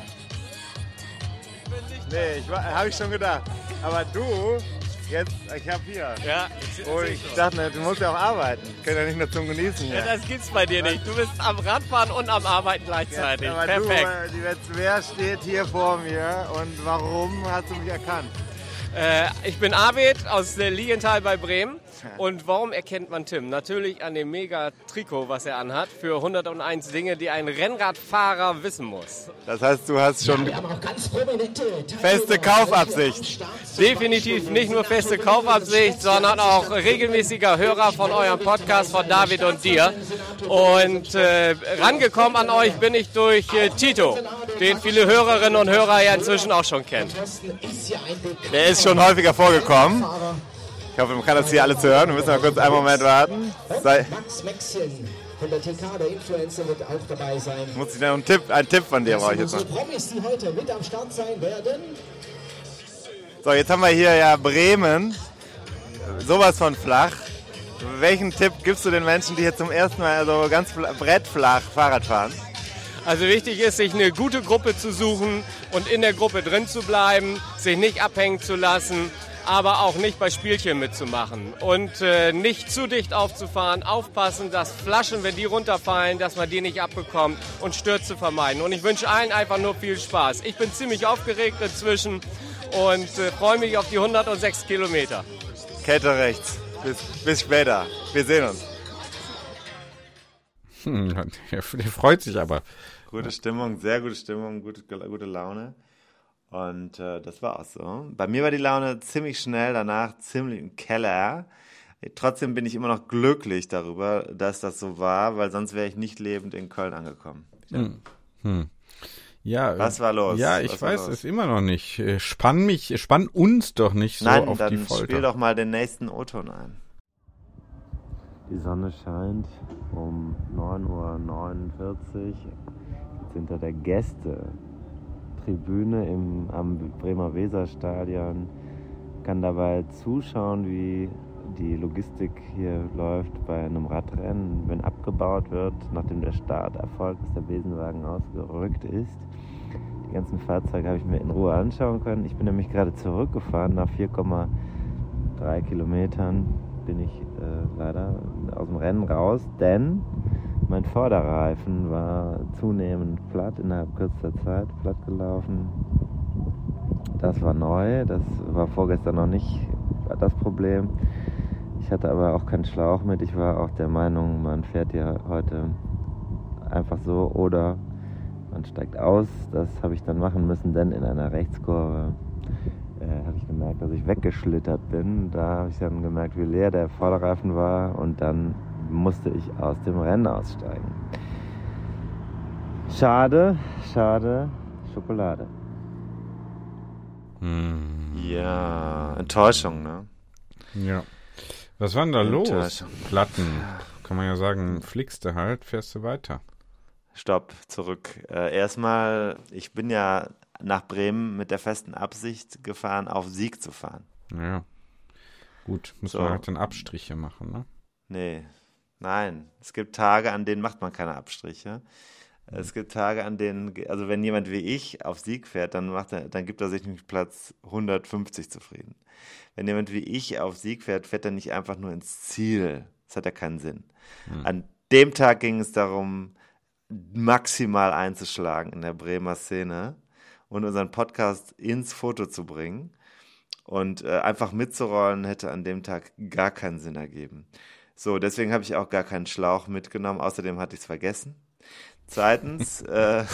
Nee, ich habe ich schon gedacht. Aber du, jetzt, ich hab hier. Ja, ich, oh, ich dachte, du musst ja auch arbeiten. Ich kann ja nicht nur zum Genießen hier. Ja, das gibt's bei dir nicht. Du bist am Radfahren und am Arbeiten gleichzeitig. Ja, aber perfekt. Du, jetzt, wer steht hier vor mir und warum hast du mich erkannt? Äh, ich bin Arvid aus Lilienthal bei Bremen. Und warum erkennt man Tim? Natürlich an dem Mega-Trikot, was er anhat, für hunderteins Dinge, die ein Rennradfahrer wissen muss. Das heißt, du hast schon ja, feste Kaufabsicht. Definitiv nicht nur feste Kaufabsicht, sondern auch regelmäßiger Hörer von eurem Podcast, von David und dir. Und äh, rangekommen an euch bin ich durch äh, Tito, den viele Hörerinnen und Hörer ja inzwischen auch schon kennen. Der ist schon häufiger vorgekommen. Ich hoffe, man kann das hier alles hören. Wir müssen mal kurz einen Moment warten. Sei Max Maxchen von der T K, der Influencer, wird auch dabei sein. Muss ich noch einen Tipp, einen Tipp von dir brauche ich jetzt noch. Promis, die heute mit am Start sein werden. So, jetzt haben wir hier ja Bremen. Sowas von flach. Welchen Tipp gibst du den Menschen, die hier zum ersten Mal so ganz brettflach Fahrrad fahren? Also wichtig ist, sich eine gute Gruppe zu suchen und in der Gruppe drin zu bleiben, sich nicht abhängen zu lassen. aber auch nicht bei Spielchen mitzumachen und äh, nicht zu dicht aufzufahren, aufpassen, dass Flaschen, wenn die runterfallen, dass man die nicht abbekommt und Stürze vermeiden. Und ich wünsche allen einfach nur viel Spaß. Ich bin ziemlich aufgeregt inzwischen und äh, freue mich auf die hundertsechs Kilometer. Kette rechts. Bis, bis später. Wir sehen uns. Hm, der freut sich aber. Gute Stimmung, sehr gute Stimmung, gute, gute Laune. Und äh, das war auch so. Bei mir war die Laune ziemlich schnell, danach ziemlich im Keller. Trotzdem bin ich immer noch glücklich darüber, dass das so war, weil sonst wäre ich nicht lebend in Köln angekommen. Ja. Hm. Hm. Ja, was war los? Ja, ich Was weiß es immer noch nicht. Spann mich, spann uns doch nicht so Nein, auf die Folter. Nein, dann spiel doch mal den nächsten O-Ton ein. Die Sonne scheint um neun Uhr neunundvierzig hinter der Gäste-Tribüne im, am Bremer Weserstadion. Kann dabei zuschauen, wie die Logistik hier läuft bei einem Radrennen. Wenn abgebaut wird, nachdem der Start erfolgt ist, der Besenwagen ausgerückt ist. Die ganzen Fahrzeuge habe ich mir in Ruhe anschauen können. Ich bin nämlich gerade zurückgefahren. Nach vier Komma drei Kilometern bin ich äh, leider aus dem Rennen raus, denn mein Vorderreifen war zunehmend platt, innerhalb kürzester Zeit platt gelaufen. Das war neu, das war vorgestern noch nicht das Problem. Ich hatte aber auch keinen Schlauch mit. Ich war auch der Meinung, man fährt ja heute einfach so oder man steigt aus. Das habe ich dann machen müssen, denn in einer Rechtskurve äh, habe ich gemerkt, dass ich weggeschlittert bin. Da habe ich dann gemerkt, wie leer der Vorderreifen war und dann musste ich aus dem Rennen aussteigen. Schade, schade, Schokolade. Hm. Ja, Enttäuschung, ne? Ja. Was war denn da los? Enttäuschung. Platten. Kann man ja sagen, fliegst du halt, fährst du weiter. Stopp, zurück. Äh, erstmal, ich bin ja nach Bremen mit der festen Absicht gefahren, auf Sieg zu fahren. Ja. Gut, muss So. man halt dann Abstriche machen, ne? Nee, nein. Es gibt Tage, an denen macht man keine Abstriche. Es gibt Tage, an denen, also wenn jemand wie ich auf Sieg fährt, dann macht er, dann gibt er sich mit Platz hundertfünfzig zufrieden. Wenn jemand wie ich auf Sieg fährt, fährt er nicht einfach nur ins Ziel. Das hat ja keinen Sinn. Hm. An dem Tag ging es darum, maximal einzuschlagen in der Bremer Szene und unseren Podcast ins Foto zu bringen. Und äh, einfach mitzurollen hätte an dem Tag gar keinen Sinn ergeben. So, deswegen habe ich auch gar keinen Schlauch mitgenommen. Außerdem hatte ich es vergessen. Zweitens äh,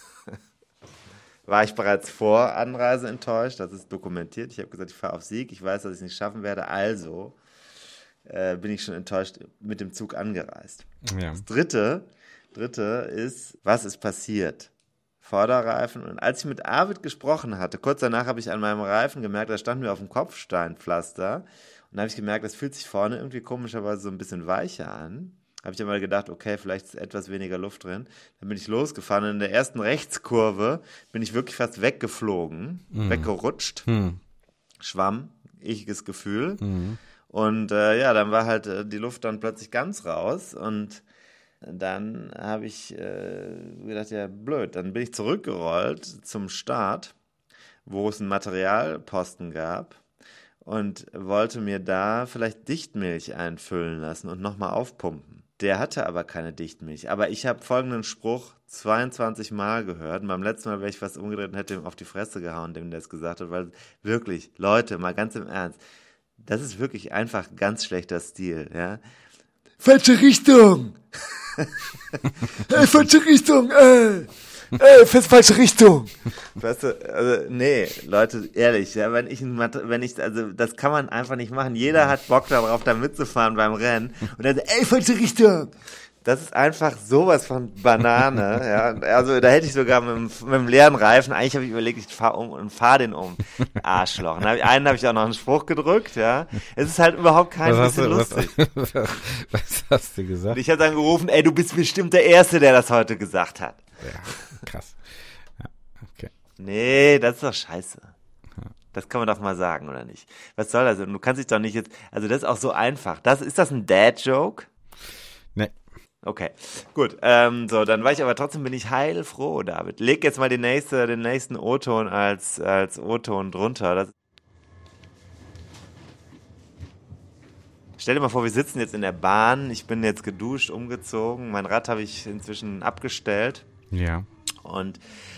war ich bereits vor Anreise enttäuscht. Das ist dokumentiert. Ich habe gesagt, ich fahre auf Sieg. Ich weiß, dass ich es nicht schaffen werde. Also äh, bin ich schon enttäuscht mit dem Zug angereist. Ja. Das dritte, dritte ist, was ist passiert? Vorderreifen. Und als ich mit Arvid gesprochen hatte, kurz danach habe ich an meinem Reifen gemerkt, da stand mir auf dem Kopfsteinpflaster. Und da habe ich gemerkt, das fühlt sich vorne irgendwie komischerweise so ein bisschen weicher an. Habe ich dann mal gedacht, okay, vielleicht ist etwas weniger Luft drin. Dann bin ich losgefahren und in der ersten Rechtskurve bin ich wirklich fast weggeflogen, mm. weggerutscht. Mm. Schwamm, ichiges Gefühl. Mm. Und äh, ja, dann war halt äh, die Luft dann plötzlich ganz raus und dann habe ich äh, gedacht, ja blöd, dann bin ich zurückgerollt zum Start, wo es einen Materialposten gab und wollte mir da vielleicht Dichtmilch einfüllen lassen und nochmal aufpumpen. Der hatte aber keine Dichtmilch. Aber ich habe folgenden Spruch zweiundzwanzig Mal gehört. Und beim letzten Mal wäre ich fast umgedreht und hätte ihm auf die Fresse gehauen, dem der es gesagt hat. Weil wirklich, Leute, mal ganz im Ernst, das ist wirklich einfach ganz schlechter Stil. Ja? Falsche Richtung! Ey, falsche Richtung! Ey! Ey, falsche Richtung! Weißt du, also, nee, Leute, ehrlich, ja, wenn ich, wenn ich, also, das kann man einfach nicht machen. Jeder hat Bock darauf, da mitzufahren beim Rennen. Und dann, ey, falsche Richtung! Das ist einfach sowas von Banane, ja. Also, da hätte ich sogar mit dem, mit dem leeren Reifen, eigentlich habe ich überlegt, ich fahre um und fahre den um. Arschloch. Und einen habe ich auch noch einen Spruch gedrückt, ja. Es ist halt überhaupt kein was bisschen du, lustig. Was, was hast du gesagt? Und ich habe dann gerufen, ey, du bist bestimmt der Erste, der das heute gesagt hat. Ja, krass. Ja, okay. Nee, das ist doch scheiße. Das kann man doch mal sagen, oder nicht? Was soll das? Du kannst dich doch nicht jetzt, also das ist auch so einfach. Das, ist das ein Dad-Joke? Nee. Okay, gut. Ähm, so, dann war ich aber trotzdem, bin ich heilfroh, David. Leg jetzt mal die nächste, den nächsten O-Ton als, als O-Ton drunter. Das stell dir mal vor, wir sitzen jetzt in der Bahn, ich bin jetzt geduscht, umgezogen, mein Rad habe ich inzwischen abgestellt. Ja. Und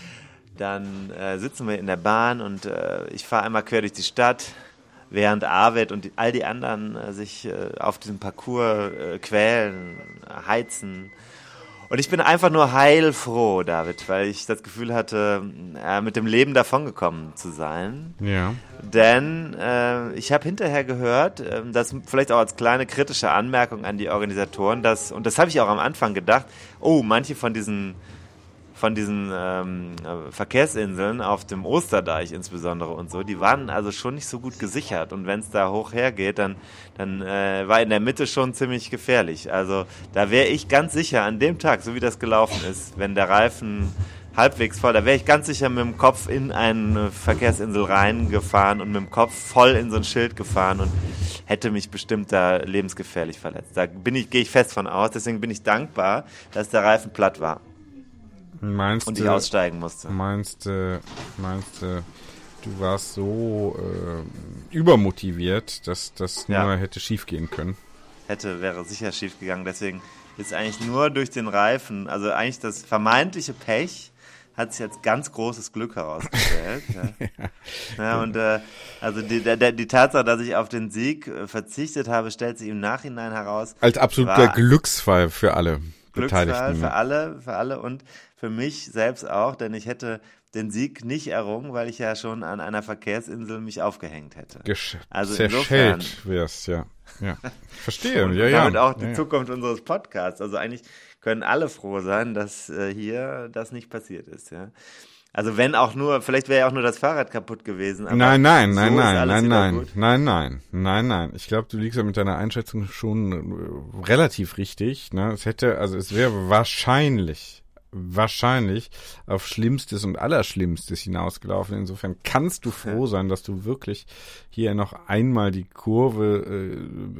dann äh, sitzen wir in der Bahn und äh, ich fahre einmal quer durch die Stadt, während Arvid und die, all die anderen äh, sich äh, auf diesem Parcours äh, quälen, heizen. Und ich bin einfach nur heilfroh, David, weil ich das Gefühl hatte, äh, mit dem Leben davongekommen zu sein. Ja. Denn äh, ich habe hinterher gehört, äh, dass vielleicht auch als kleine kritische Anmerkung an die Organisatoren, dass, und das habe ich auch am Anfang gedacht, oh, manche von diesen von diesen ähm, Verkehrsinseln auf dem Osterdeich insbesondere und so, die waren also schon nicht so gut gesichert. Und wenn es da hoch hergeht, dann, dann äh, war in der Mitte schon ziemlich gefährlich. Also da wäre ich ganz sicher an dem Tag, so wie das gelaufen ist, wenn der Reifen halbwegs voll, da wäre ich ganz sicher mit dem Kopf in eine Verkehrsinsel reingefahren und mit dem Kopf voll in so ein Schild gefahren und hätte mich bestimmt da lebensgefährlich verletzt. Da bin ich, gehe ich fest von aus. Deswegen bin ich dankbar, dass der Reifen platt war. Meinst und ich aussteigen musste. Meinst du, meinst du, du warst so äh, übermotiviert, dass das nur ja. hätte schief gehen können? Hätte, wäre sicher schief gegangen. Deswegen ist eigentlich nur durch den Reifen, also eigentlich das vermeintliche Pech hat sich als ganz großes Glück herausgestellt. ja. Ja, ja, und äh, also die, der, die Tatsache, dass ich auf den Sieg äh, verzichtet habe, stellt sich im Nachhinein heraus. Als absoluter Glücksfall für alle Glücksfall Beteiligten. für alle, für alle und für mich selbst auch, denn ich hätte den Sieg nicht errungen, weil ich ja schon an einer Verkehrsinsel mich aufgehängt hätte. Gesch- also zerschellt wär's, ja. Ja. Verstehe, und ja, ja. damit auch die ja, ja. Zukunft unseres Podcasts. Also eigentlich können alle froh sein, dass äh, hier das nicht passiert ist, ja. Also wenn auch nur, vielleicht wäre ja auch nur das Fahrrad kaputt gewesen. Aber nein, nein, so nein, nein, nein, nein, gut. nein, nein, nein, nein. Ich glaube, du liegst ja mit deiner Einschätzung schon äh, relativ richtig. Ne? Es hätte, also es wäre wahrscheinlich, wahrscheinlich auf Schlimmstes und Allerschlimmstes hinausgelaufen. Insofern kannst du froh sein, dass du wirklich hier noch einmal die Kurve, äh,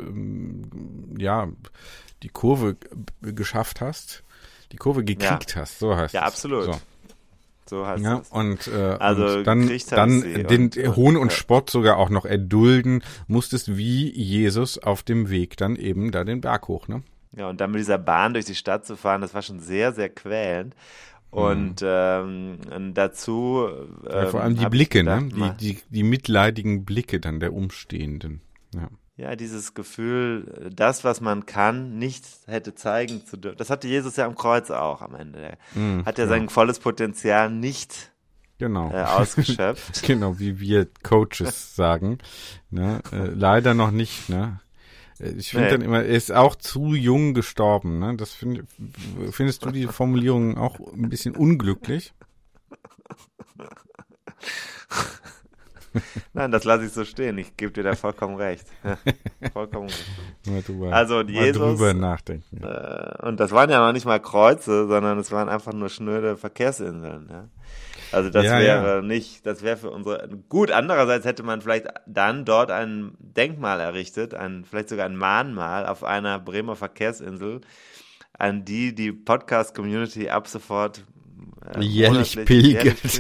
äh, ja, die Kurve g- geschafft hast, die Kurve gekriegt Ja. hast. So heißt es. Ja, absolut. So. So heißt Ja, das. und, äh, Also und dann, gekriegt hab dann ich sie den und- Hohn und ja. Spott sogar auch noch erdulden musstest, wie Jesus auf dem Weg dann eben da den Berg hoch, ne? Ja, und dann mit dieser Bahn durch die Stadt zu fahren, das war schon sehr, sehr quälend. Und ähm, und dazu ähm, Ja, vor allem die hab ich Blicke, gedacht, ne? Die, mal- die, die mitleidigen Blicke dann der Umstehenden. Ja. Ja, dieses Gefühl, das, was man kann, nicht hätte zeigen zu dürfen. Das hatte Jesus ja am Kreuz auch am Ende. Er Mm, hat ja ja. sein volles Potenzial nicht Genau. äh, ausgeschöpft. Genau, wie wir Coaches sagen. Ne? Äh, leider noch nicht, ne? Äh, Ich finde Nee. dann immer, er ist auch zu jung gestorben, ne? Das find, findest du die Formulierung auch ein bisschen unglücklich? Nein, das lasse ich so stehen. Ich gebe dir da vollkommen recht. Ja, vollkommen recht. Mal drüber, Also, mal Jesus, drüber nachdenken. Ja. Äh, und das waren ja noch nicht mal Kreuze, sondern es waren einfach nur schnöde Verkehrsinseln. Ja? Also das Ja, wäre ja. nicht, das wäre für unsere, gut, andererseits hätte man vielleicht dann dort ein Denkmal errichtet, ein, vielleicht sogar ein Mahnmal auf einer Bremer Verkehrsinsel, an die die Podcast-Community ab sofort äh, Jährlich monatlich- pilgert. jährlich-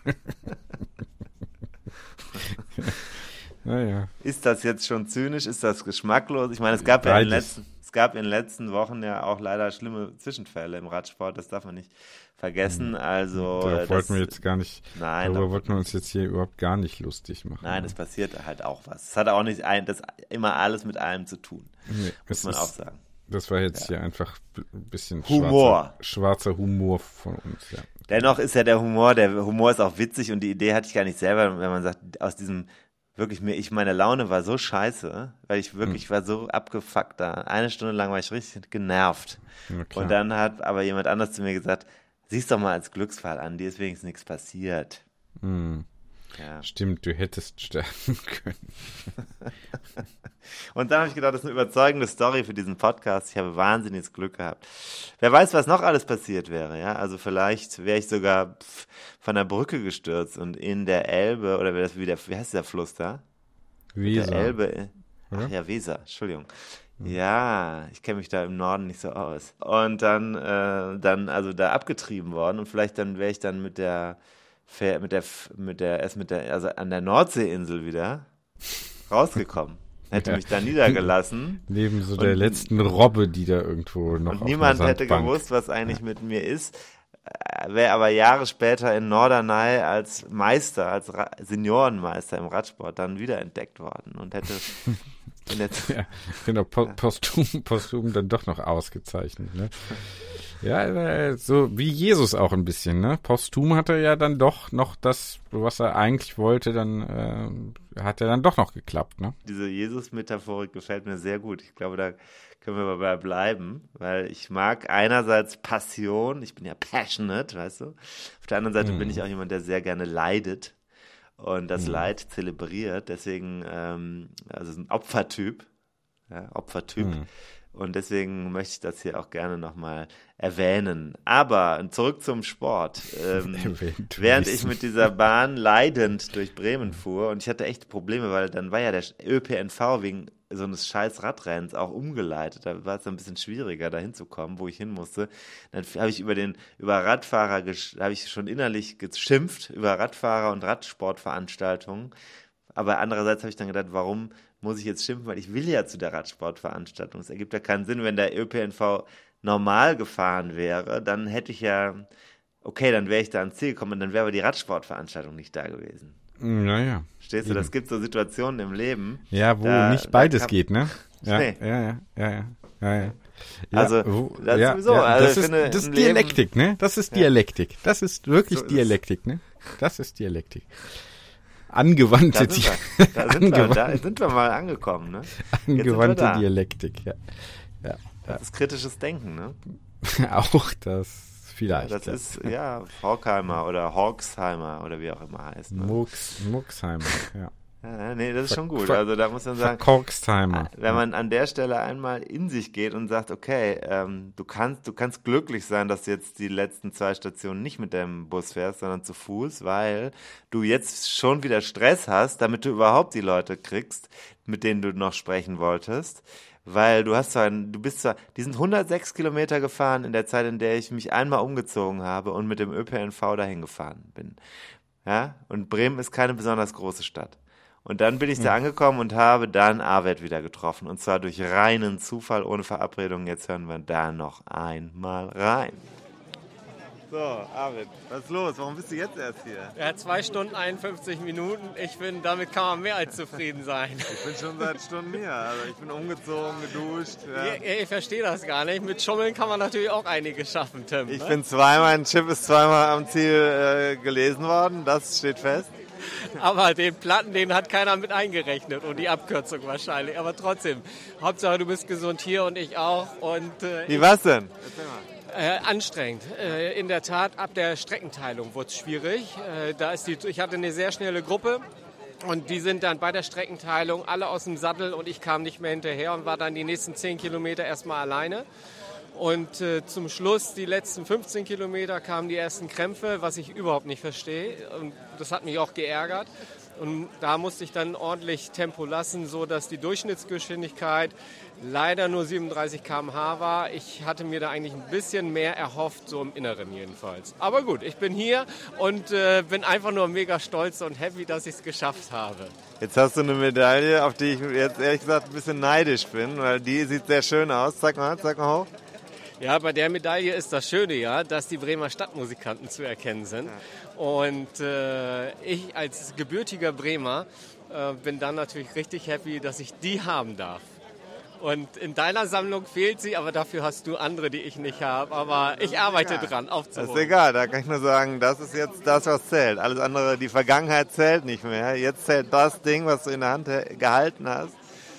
Naja. Ist das jetzt schon zynisch? Ist das geschmacklos? Ich meine, es gab ja in den Beides. letzten, es gab in den letzten Wochen ja auch leider schlimme Zwischenfälle im Radsport. Das darf man nicht vergessen. Also Da das, wollten wir jetzt gar nicht, nein, darüber doch, wollten wir uns jetzt hier überhaupt gar nicht lustig machen. nein, es passiert halt auch was. Es hat auch nicht ein, das immer alles mit allem zu tun, Nee, muss es man ist, auch sagen. Das war jetzt hier einfach ein bisschen Humor. Schwarzer, schwarzer Humor von uns, ja. Dennoch ist ja der Humor, der Humor ist auch witzig und die Idee hatte ich gar nicht selber, wenn man sagt, aus diesem wirklich mir, ich, meine Laune war so scheiße, weil ich wirklich Hm. war so abgefuckt da. Eine Stunde lang war ich richtig genervt. Ja, klar. Und dann hat aber jemand anders zu mir gesagt, sieh's doch mal als Glücksfall an, dir ist wenigstens nichts passiert. Hm. Ja. Stimmt, du hättest sterben können. Und dann habe ich gedacht, das ist eine überzeugende Story für diesen Podcast. Ich habe wahnsinniges Glück gehabt. Wer weiß, was noch alles passiert wäre, ja? Also vielleicht wäre ich sogar pf, von der Brücke gestürzt und in der Elbe, oder wäre das wieder, wie heißt der Fluss da? Weser. Der Elbe. Ach Oder? ja, Weser, Entschuldigung. Ja, ich kenne mich da im Norden nicht so aus. Und dann, äh, dann also da abgetrieben worden und vielleicht dann wäre ich dann mit der, Fähr- mit der, mit der, erst mit der, also an der Nordseeinsel wieder rausgekommen. hätte mich da niedergelassen. Neben so und, der letzten Robbe, die da irgendwo noch Und auf niemand einer hätte Sandbank. gewusst, was eigentlich ja. mit mir ist. Wäre aber Jahre später in Norderney als Meister, als Ra- Seniorenmeister im Radsport dann wiederentdeckt worden und hätte in der ja, genau, po- posthum, posthum dann doch noch ausgezeichnet, ne? Ja, so wie Jesus auch ein bisschen, ne? Posthum hat er ja dann doch noch das, was er eigentlich wollte, dann äh, hat er dann doch noch geklappt, ne? Diese Jesus-Metaphorik gefällt mir sehr gut. Ich glaube, da können wir dabei bleiben, weil ich mag einerseits Passion, ich bin ja passionate, weißt du? Auf der anderen Seite mm. bin ich auch jemand, der sehr gerne leidet und das mm. Leid zelebriert, deswegen, ähm, also ein Opfertyp, ja, Opfertyp. Mm. Und deswegen möchte ich das hier auch gerne nochmal erwähnen. Aber zurück zum Sport. Ähm, während ich mit dieser Bahn leidend durch Bremen fuhr und ich hatte echt Probleme, weil dann war ja der Ö P N V wegen so eines scheiß Radrennens auch umgeleitet. Da war es ein bisschen schwieriger, da hinzukommen, wo ich hin musste. Dann habe ich über den über Radfahrer, habe ich schon innerlich geschimpft über Radfahrer und Radsportveranstaltungen. Aber andererseits habe ich dann gedacht, warum muss ich jetzt schimpfen, weil ich will ja zu der Radsportveranstaltung. Es ergibt ja keinen Sinn, wenn der Ö P N V normal gefahren wäre, dann hätte ich ja, okay, dann wäre ich da ans Ziel gekommen und dann wäre aber die Radsportveranstaltung nicht da gewesen. Naja. Verstehst du, das gibt so Situationen im Leben. Ja, wo da, nicht beides kann, geht, ne? Ja, nee. ja, ja, ja, ja, ja, ja. Ja, also, wo, das ja, sowieso. Ja, also das, ich ist, finde, das ist im Dialektik, Leben, ne? Das ist ja. Dialektik. Das ist wirklich so Dialektik, ne? Das ist Dialektik. Angewandte da sind wir, da sind, wir, da sind wir mal angekommen, ne? Angewandte Dialektik, ja. ja. Das ist kritisches Denken, ne? Auch das vielleicht. Das ja. ist, ja, Horkheimer oder Horksheimer oder wie auch immer heißt. Ne? Mux, Muxheimer, ja. Ja, nee, das ist schon gut. Ver- Also da muss man sagen, Verkorksheimer. wenn man an der Stelle einmal in sich geht und sagt, okay, ähm, du kannst, du kannst glücklich sein, dass du jetzt die letzten zwei Stationen nicht mit deinem Bus fährst, sondern zu Fuß, weil du jetzt schon wieder Stress hast, damit du überhaupt die Leute kriegst, mit denen du noch sprechen wolltest. Weil du hast zwar, du bist zwar, die sind hundertsechs Kilometer gefahren in der Zeit, in der ich mich einmal umgezogen habe und mit dem Ö P N V dahin gefahren bin. Ja, und Bremen ist keine besonders große Stadt. Und dann bin ich da angekommen und habe dann Arvid wieder getroffen. Und zwar durch reinen Zufall, ohne Verabredung. Jetzt hören wir da noch einmal rein. So, Arvid, was ist los? Warum bist du jetzt erst hier? Ja, zwei Stunden einundfünfzig Minuten. Ich finde, damit kann man mehr als zufrieden sein. Ich bin schon seit Stunden hier. Also ich bin umgezogen, geduscht. Ja. Ich, ich verstehe das gar nicht. Mit Schummeln kann man natürlich auch einiges schaffen, Tim. Ich ne? bin zweimal, ein Chip ist zweimal am Ziel äh, gelesen worden. Das steht fest. Aber den Platten, den hat keiner mit eingerechnet und die Abkürzung wahrscheinlich. Aber trotzdem, Hauptsache du bist gesund hier und ich auch. Und, äh, Wie war's denn? Erzähl mal. Äh, anstrengend. Äh, in der Tat, ab der Streckenteilung wurde es schwierig. Äh, da ist die, ich hatte eine sehr schnelle Gruppe und die sind dann bei der Streckenteilung alle aus dem Sattel und ich kam nicht mehr hinterher und war dann die nächsten zehn Kilometer erstmal alleine. Und äh, zum Schluss, die letzten fünfzehn Kilometer, kamen die ersten Krämpfe, was ich überhaupt nicht verstehe. Und das hat mich auch geärgert. Und da musste ich dann ordentlich Tempo lassen, sodass die Durchschnittsgeschwindigkeit leider nur siebenunddreißig Kilometer pro Stunde war. Ich hatte mir da eigentlich ein bisschen mehr erhofft, so im Inneren jedenfalls. Aber gut, ich bin hier und äh, bin einfach nur mega stolz und happy, dass ich es geschafft habe. Jetzt hast du eine Medaille, auf die ich jetzt ehrlich gesagt ein bisschen neidisch bin, weil die sieht sehr schön aus. Zeig mal, zeig mal hoch. Ja, bei der Medaille ist das Schöne ja, dass die Bremer Stadtmusikanten zu erkennen sind. Und äh, ich als gebürtiger Bremer äh, bin dann natürlich richtig happy, dass ich die haben darf. Und in deiner Sammlung fehlt sie, aber dafür hast du andere, die ich nicht habe. Aber ich arbeite egal. dran, aufzuholen. Das ist egal, da kann ich nur sagen, das ist jetzt das, was zählt. Alles andere, die Vergangenheit zählt nicht mehr. Jetzt zählt das Ding, was du in der Hand gehalten hast.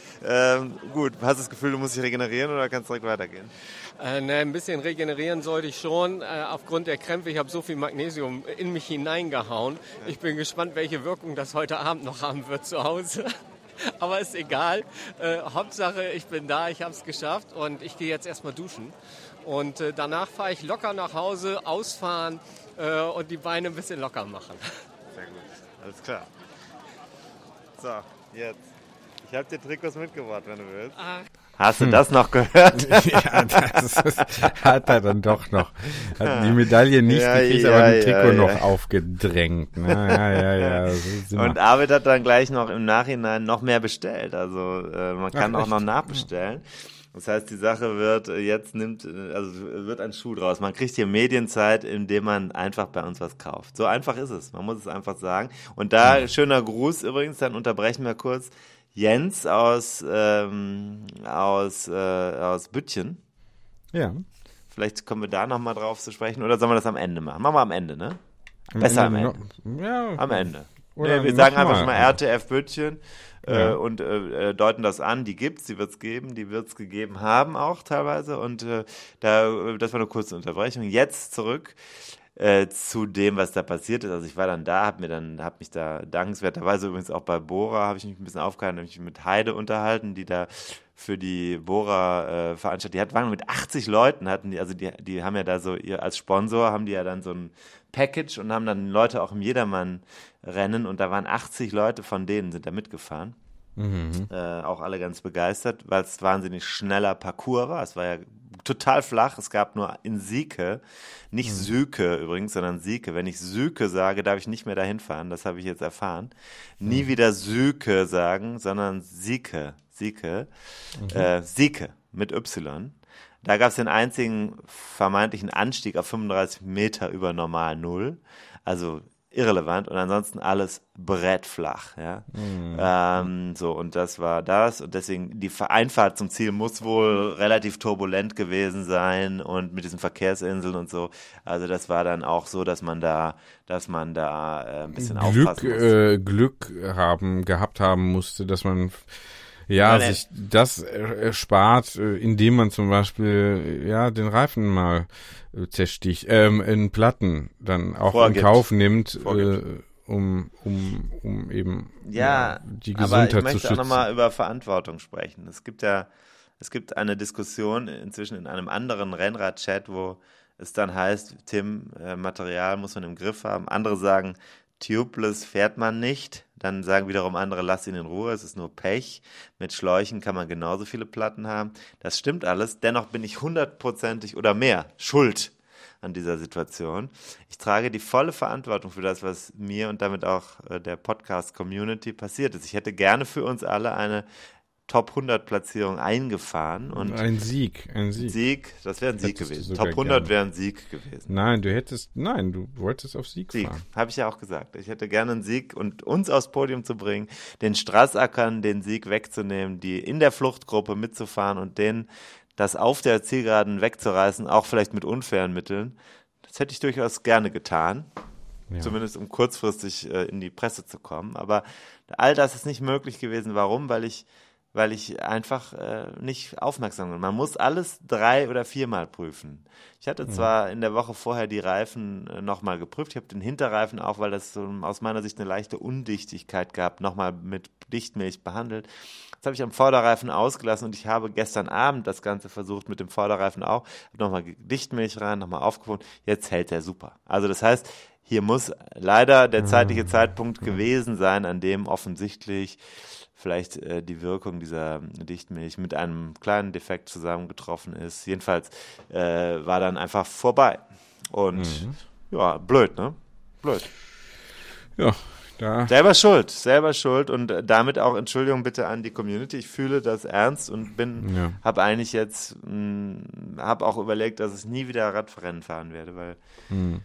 Ähm, gut, hast du das Gefühl, du musst dich regenerieren oder kannst direkt weitergehen? Äh, ne, ein bisschen regenerieren sollte ich schon, äh, aufgrund der Krämpfe. Ich habe so viel Magnesium in mich hineingehauen. Ja. Ich bin gespannt, welche Wirkung das heute Abend noch haben wird zu Hause. Aber ist egal. Äh, Hauptsache, ich bin da, ich habe es geschafft und ich gehe jetzt erstmal duschen. Und äh, danach fahre ich locker nach Hause, ausfahren äh, und die Beine ein bisschen locker machen. Sehr gut, alles klar. So, jetzt. Ich habe dir Trikots mitgebracht, wenn du willst. Ach. Hast du das noch gehört? Ja, das ist, hat er dann doch noch. Hat die Medaille nicht Ja, gekriegt, ja, aber ein ja, Trikot ja. noch aufgedrängt. Ne? Ja, ja, ja. So sind wir. Und Arvid hat dann gleich noch im Nachhinein noch mehr bestellt. Also äh, man kann Ach, auch noch echt? nachbestellen. Das heißt, die Sache wird äh, jetzt nimmt, äh, also wird ein Schuh draus. Man kriegt hier Medienzeit, indem man einfach bei uns was kauft. So einfach ist es. Man muss es einfach sagen. Und da, schöner Gruß übrigens, dann unterbrechen wir kurz. Jens aus, ähm, aus, äh, aus Büttchen. Ja. Vielleicht kommen wir da nochmal drauf zu sprechen. Oder sollen wir das am Ende machen? Machen wir am Ende, ne? Am Besser Ende am Ende. noch- Ja. Am Ende. Oder Nee, wir noch sagen mal. einfach schon mal R T F Büttchen äh, Ja. und äh, deuten das an. Die gibt's, die wird's geben, die wird's gegeben haben auch teilweise. Und äh, da, das war eine kurze Unterbrechung. Jetzt zurück äh, zu dem, was da passiert ist. Also ich war dann da, hab mir dann, hab mich da dankenswerterweise übrigens auch bei Bora, habe ich mich ein bisschen aufgehalten, habe mich mit Heide unterhalten, die da für die Bora äh, veranstaltet. Die hat, waren mit achtzig Leuten, hatten die, also die, die haben ja da so, ihr als Sponsor haben die ja dann so ein Package und haben dann Leute auch im Jedermann-Rennen und da waren achtzig Leute von denen, sind da mitgefahren. Mhm. Äh, auch alle ganz begeistert, weil es wahnsinnig schneller Parcours war. Es war ja total flach. Es gab nur in Sieke, nicht Süke übrigens, sondern Sieke. Wenn ich Süke sage, darf ich nicht mehr dahin fahren. Das habe ich jetzt erfahren. Nie wieder Süke sagen, sondern Sieke. Sieke. Äh, Sieke mit Y. Da gab es den einzigen vermeintlichen Anstieg auf fünfunddreißig Meter über normal Null. Also irrelevant und ansonsten alles brettflach, ja. Mhm. Ähm, so, und das war das und deswegen die Einfahrt zum Ziel muss wohl relativ turbulent gewesen sein und mit diesen Verkehrsinseln und so. Also das war dann auch so, dass man da, dass man da äh, ein bisschen Glück, aufpassen musste. äh, Glück haben, gehabt haben musste, dass man ja, Nein, sich das erspart, äh, indem man zum Beispiel, äh, ja, den Reifen mal äh, zersticht, ähm, in Platten dann auch Vorgibt. in Kauf nimmt, Vorgibt. äh, um, um, um eben Ja, die aber Gesundheit ich zu möchte schützen. auch nochmal über Verantwortung sprechen. Es gibt ja, es gibt eine Diskussion inzwischen in einem anderen Rennrad-Chat, wo es dann heißt, Tim, äh, Material muss man im Griff haben. Andere sagen, tubeless fährt man nicht. Dann sagen wiederum andere, lass ihn in Ruhe, es ist nur Pech. Mit Schläuchen kann man genauso viele Platten haben. Das stimmt alles. Dennoch bin ich hundertprozentig oder mehr schuld an dieser Situation. Ich trage die volle Verantwortung für das, was mir und damit auch äh, der Podcast-Community passiert ist. Ich hätte gerne für uns alle eine Top hundert Platzierung eingefahren und Ein Sieg, ein Sieg. Sieg, das wäre ein Sieg Hättest du gewesen. sogar Top hundert gerne. wäre ein Sieg gewesen. Nein, du hättest, nein, du wolltest auf Sieg, Sieg, fahren. habe ich ja auch gesagt. Ich hätte gerne einen Sieg und uns aufs Podium zu bringen, den Strassackern den Sieg wegzunehmen, die in der Fluchtgruppe mitzufahren und denen das auf der Zielgeraden wegzureißen, auch vielleicht mit unfairen Mitteln. Das hätte ich durchaus gerne getan, Ja. zumindest um kurzfristig äh, in die Presse zu kommen. Aber all das ist nicht möglich gewesen. Warum? Weil ich weil ich einfach äh, nicht aufmerksam bin. Man muss alles drei- oder viermal prüfen. Ich hatte zwar in der Woche vorher die Reifen äh, nochmal geprüft, ich habe den Hinterreifen auch, weil das so aus meiner Sicht eine leichte Undichtigkeit gab, nochmal mit Dichtmilch behandelt. Das habe ich am Vorderreifen ausgelassen und ich habe gestern Abend das Ganze versucht mit dem Vorderreifen auch. Habe nochmal Dichtmilch rein, nochmal aufgefunden. Jetzt hält der super. Also das heißt, hier muss leider der zeitliche Zeitpunkt gewesen sein, an dem offensichtlich vielleicht äh, die Wirkung dieser Dichtmilch mit einem kleinen Defekt zusammengetroffen ist. Jedenfalls äh, war dann einfach vorbei. Und Mhm. ja, blöd, ne? Blöd. Ja, da. Selber schuld, selber schuld und äh, damit auch Entschuldigung bitte an die Community. Ich fühle das ernst und bin, Ja. habe eigentlich jetzt, habe auch überlegt, dass ich nie wieder Radrennen fahren werde, weil Hm.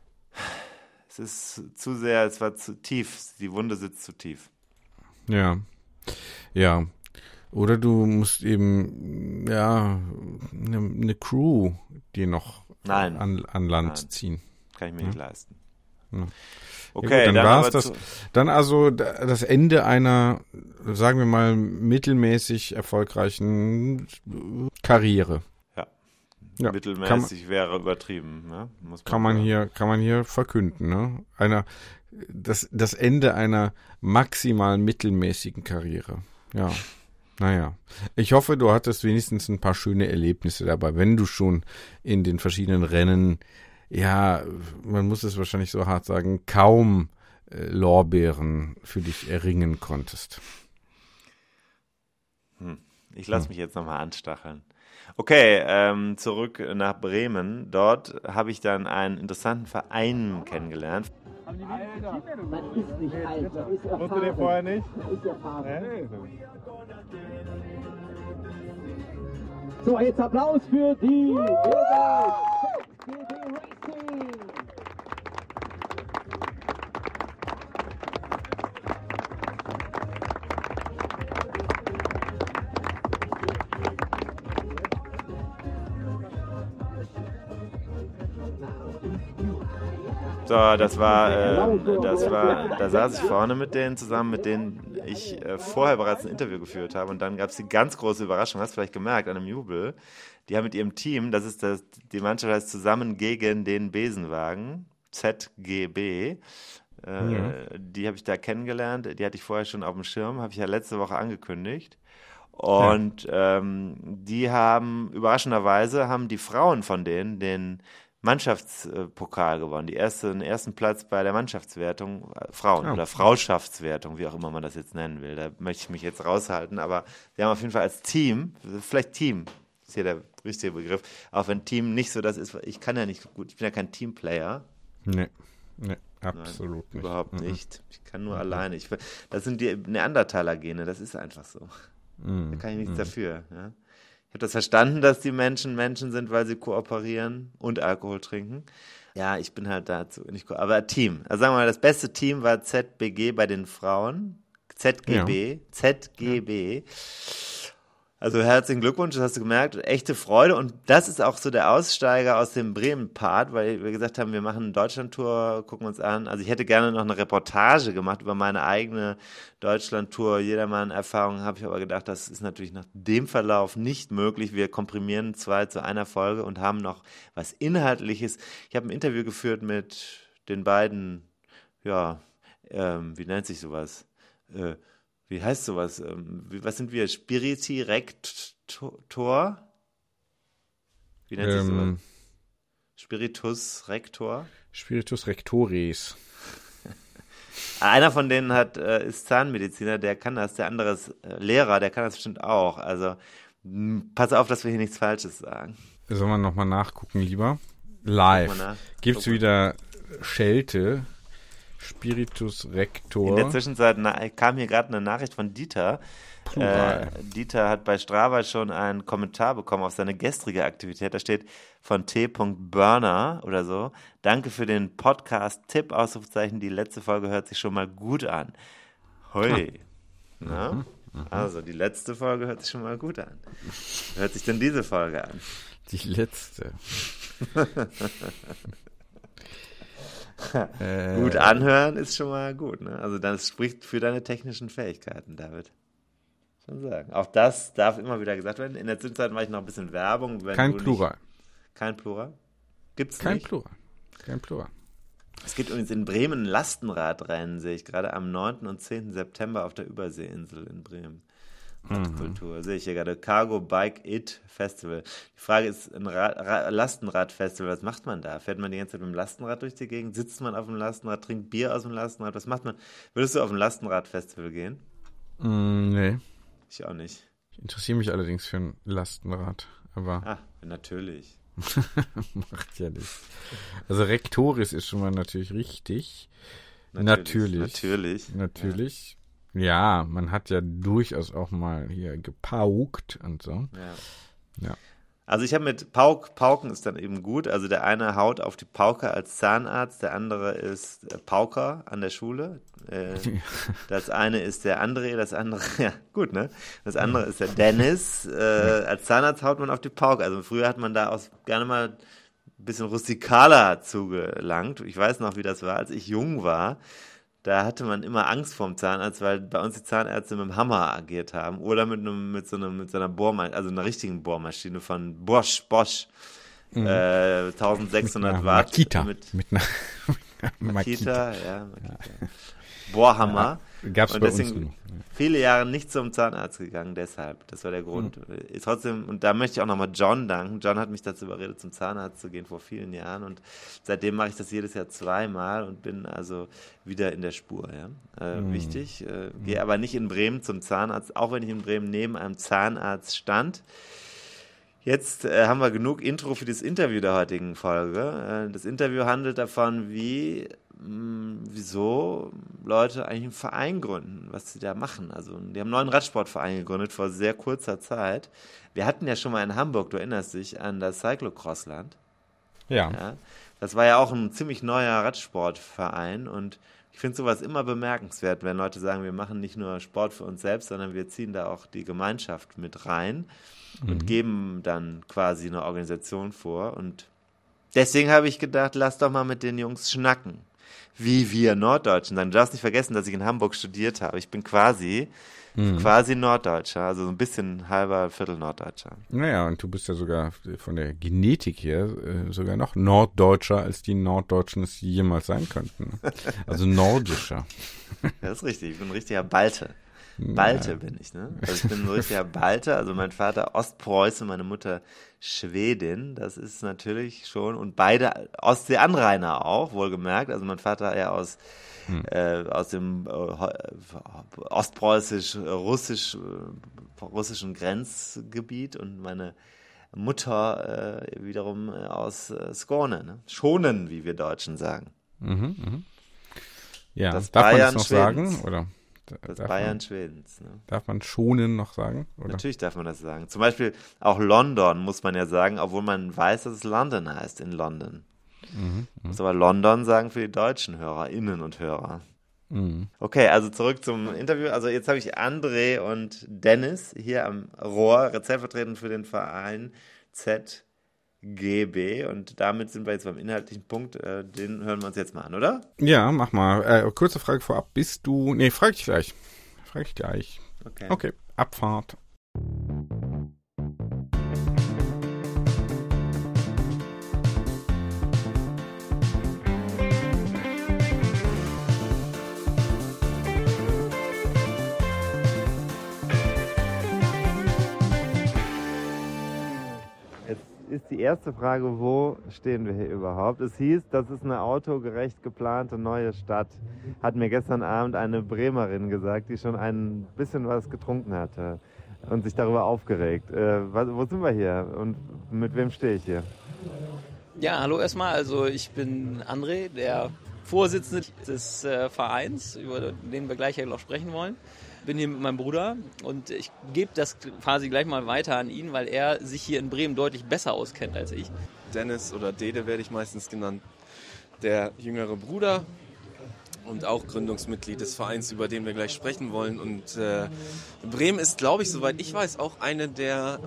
es ist zu sehr, es war zu tief, die Wunde sitzt zu tief. Ja. Ja. Oder du musst eben, ja, eine ne Crew dir noch Nein. an, an Land Nein. ziehen. Kann ich mir nicht leisten. Ja. Okay, ja gut, dann, dann war's aber das. zu, Dann also da- das Ende einer, sagen wir mal, mittelmäßig erfolgreichen Karriere. Ja. Ja, mittelmäßig wäre übertrieben. Ne? Muss Kann man sagen. hier, kann man hier verkünden, ne? Einer, das, das Ende einer maximal mittelmäßigen Karriere. Ja. Naja. Ich hoffe, du hattest wenigstens ein paar schöne Erlebnisse dabei, wenn du schon in den verschiedenen Rennen, ja, man muss es wahrscheinlich so hart sagen, kaum äh, Lorbeeren für dich erringen konntest. Ich lasse mich jetzt nochmal anstacheln. Okay, ähm, zurück nach Bremen. Dort habe ich dann einen interessanten Verein kennengelernt. Man ist nicht alt, man ist erfahren. Musst du den vorher nicht? Man ist erfahren. Nee. So, jetzt Applaus für die Wildeis Z G B Racing. So, das war, äh, das war, da saß ich vorne mit denen zusammen, mit denen ich äh, vorher bereits ein Interview geführt habe und dann gab es die ganz große Überraschung, hast du vielleicht gemerkt, an einem Jubel. Die haben mit ihrem Team, das ist das, die Mannschaft heißt Zusammen gegen den Besenwagen, Z G B, äh, ja. Die habe ich da kennengelernt, die hatte ich vorher schon auf dem Schirm, habe ich ja letzte Woche angekündigt. Und ja. ähm, die haben, überraschenderweise, haben die Frauen von denen den Mannschaftspokal gewonnen, die erste, den ersten Platz bei der Mannschaftswertung, äh, Frauen- oh. oder Frauschaftswertung, wie auch immer man das jetzt nennen will. Da möchte ich mich jetzt raushalten, aber sie haben auf jeden Fall als Team, vielleicht Team, ist hier der richtige Begriff, auch wenn Team nicht so das ist, ich kann ja nicht gut, ich bin ja kein Teamplayer. Nee, nee, absolut Nein, nicht. Überhaupt mhm. nicht. Ich kann nur mhm. alleine. Ich, das sind die Neandertaler-Gene, das ist einfach so. Mhm. Da kann ich nichts mhm. dafür, ja. Ich habe das verstanden, dass die Menschen Menschen sind, weil sie kooperieren und Alkohol trinken. Ja, ich bin halt dazu nicht ko- aber Team. Also sagen wir mal, das beste Team war Z B G bei den Frauen. Z G B. Ja. Z G B. Ja. Also herzlichen Glückwunsch, das hast du gemerkt. Echte Freude. Und das ist auch so der Aussteiger aus dem Bremen-Part, weil wir gesagt haben, wir machen eine Deutschland-Tour, gucken uns an. Also ich hätte gerne noch eine Reportage gemacht über meine eigene Deutschland-Tour, Jedermann-Erfahrung, habe ich aber gedacht, das ist natürlich nach dem Verlauf nicht möglich. Wir komprimieren zwei zu einer Folge und haben noch was Inhaltliches. Ich habe ein Interview geführt mit den beiden, ja, ähm, wie nennt sich sowas? Äh, Wie heißt sowas? Wie, was sind wir? Spiriti Rector? Wie nennt sich sowas? Ähm, Spiritus Rector? Spiritus Rectoris. Einer von denen hat, äh, ist Zahnmediziner, der kann das, der andere ist äh, Lehrer, der kann das bestimmt auch. Also mh, pass auf, dass wir hier nichts Falsches sagen. Sollen wir nochmal nachgucken, lieber? Live. Nach. Gibt's Guck wieder Schelte? Spiritus Rector. In der Zwischenzeit na, kam hier gerade eine Nachricht von Dieter. Äh, Dieter hat bei Strava schon einen Kommentar bekommen auf seine gestrige Aktivität. Da steht von T. Burner oder so. Danke für den Podcast-Tipp, Ausrufezeichen. Die letzte Folge hört sich schon mal gut an. Hui. Na? Mhm, mhm. Also, die letzte Folge hört sich schon mal gut an. Wie hört sich denn diese Folge an? Die letzte. äh, gut anhören ist schon mal gut, ne? Also das spricht für deine technischen Fähigkeiten, David. Schon sagen. Auch das darf immer wieder gesagt werden. In der Zwischenzeit mache ich noch ein bisschen Werbung. Wenn kein du Plural. Nicht, kein Plural? Gibt's kein nicht? Plural. Kein Plural. Es gibt übrigens in Bremen ein Lastenradrennen, sehe ich gerade am neunten und zehnten September auf der Überseeinsel in Bremen. Radkultur, mhm. sehe ich hier gerade. Cargo Bike It Festival. Die Frage ist, ein Ra- Ra- Lastenradfestival, was macht man da? Fährt man die ganze Zeit mit dem Lastenrad durch die Gegend? Sitzt man auf dem Lastenrad, trinkt Bier aus dem Lastenrad? Was macht man? Würdest du auf ein Lastenradfestival gehen? Mm, nee. Ich auch nicht. Ich interessiere mich allerdings für ein Lastenrad, aber... Ah, natürlich. Macht ja nichts. Also Rectoris ist schon mal natürlich richtig. Natürlich. Natürlich. Natürlich. natürlich. Ja. Ja, man hat ja durchaus auch mal hier gepaukt und so. Ja. ja. Also ich habe mit Pauk, Pauken ist dann eben gut. Also der eine haut auf die Pauke als Zahnarzt, der andere ist äh, Pauker an der Schule. Äh, das eine ist der André, das andere, ja gut, ne? Das andere ist der Dennis. Äh, als Zahnarzt haut man auf die Pauke. Also früher hat man da auch gerne mal ein bisschen rustikaler zugelangt. Ich weiß noch, wie das war, als ich jung war. Da hatte man immer Angst vorm Zahnarzt, weil bei uns die Zahnärzte mit dem Hammer agiert haben oder mit einem mit so einem mit so einer Bohrmaschine, also einer richtigen Bohrmaschine von Bosch, Bosch, mhm. äh, eintausendsechshundert Watt. Makita. Mit, mit einer Makita, ja. Makita. Bohrhammer. Ja, gab's und bei deswegen uns. Viele Jahre nicht zum Zahnarzt gegangen, deshalb. Das war der Grund. Mhm. Trotzdem, und da möchte ich auch nochmal John danken. John hat mich dazu überredet, zum Zahnarzt zu gehen vor vielen Jahren. Und seitdem mache ich das jedes Jahr zweimal und bin also wieder in der Spur. Ja? Äh, mhm. Wichtig. Äh, mhm. Gehe aber nicht in Bremen zum Zahnarzt, auch wenn ich in Bremen neben einem Zahnarzt stand. Jetzt äh, haben wir genug Intro für das Interview der heutigen Folge. Äh, das Interview handelt davon, wie wieso Leute eigentlich einen Verein gründen, was sie da machen. Also die haben einen neuen Radsportverein gegründet vor sehr kurzer Zeit. Wir hatten ja schon mal in Hamburg, du erinnerst dich, an das Cyclocrossland. Ja. ja. Das war ja auch ein ziemlich neuer Radsportverein und ich finde sowas immer bemerkenswert, wenn Leute sagen, wir machen nicht nur Sport für uns selbst, sondern wir ziehen da auch die Gemeinschaft mit rein mhm. und geben dann quasi eine Organisation vor. Und deswegen habe ich gedacht, lass doch mal mit den Jungs schnacken. Wie wir Norddeutschen sagen. Du darfst nicht vergessen, dass ich in Hamburg studiert habe. Ich bin quasi, mhm. quasi Norddeutscher, also so ein bisschen halber Viertel Norddeutscher. Naja, und du bist ja sogar von der Genetik her äh, sogar noch Norddeutscher, als die Norddeutschen es jemals sein könnten. Also nordischer. Das ist richtig, ich bin ein richtiger Balte. Balte ja. bin ich, ne? Also ich bin ein richtiger Balte, also mein Vater Ostpreuße, meine Mutter Schwedin, das ist natürlich schon, und beide Ostseeanrainer auch, wohlgemerkt, also mein Vater eher aus, hm. äh, aus dem äh, ostpreußisch-russisch, äh, russischen Grenzgebiet und meine Mutter äh, wiederum äh, aus äh, Skåne, ne? Schonen, wie wir Deutschen sagen. Mhm, mh. Ja, das darf Bayern man das noch Schwedens. sagen, oder? Das darf Bayern man, Schwedens. Ne? Darf man schonen noch sagen? Oder? Natürlich darf man das sagen. Zum Beispiel auch London muss man ja sagen, obwohl man weiß, dass es London heißt in London. Mhm, muss aber London sagen für die deutschen Hörerinnen und Hörer. Mhm. Okay, also zurück zum Interview. Also jetzt habe ich André und Dennis hier am Rohr, rezeptvertretend für den Verein Z G B, und damit sind wir jetzt beim inhaltlichen Punkt, äh, den hören wir uns jetzt mal an, oder? Ja, mach mal. Äh, kurze Frage vorab, bist du, nee, frag ich gleich. Frag ich gleich. Okay. Okay, Abfahrt. Ist die erste Frage, wo stehen wir hier überhaupt? Es hieß, das ist eine autogerecht geplante neue Stadt. Hat mir gestern Abend eine Bremerin gesagt, die schon ein bisschen was getrunken hatte und sich darüber aufgeregt. Äh, wo sind wir hier und mit wem stehe ich hier? Ja, hallo erstmal. Also ich bin André, der Vorsitzende des äh, Vereins, über den wir gleich ja noch sprechen wollen. Bin hier mit meinem Bruder und ich gebe das quasi gleich mal weiter an ihn, weil er sich hier in Bremen deutlich besser auskennt als ich. Dennis oder Dede werde ich meistens genannt, der jüngere Bruder und auch Gründungsmitglied des Vereins, über den wir gleich sprechen wollen. Und äh, Bremen ist, glaube ich, soweit ich weiß, auch eine der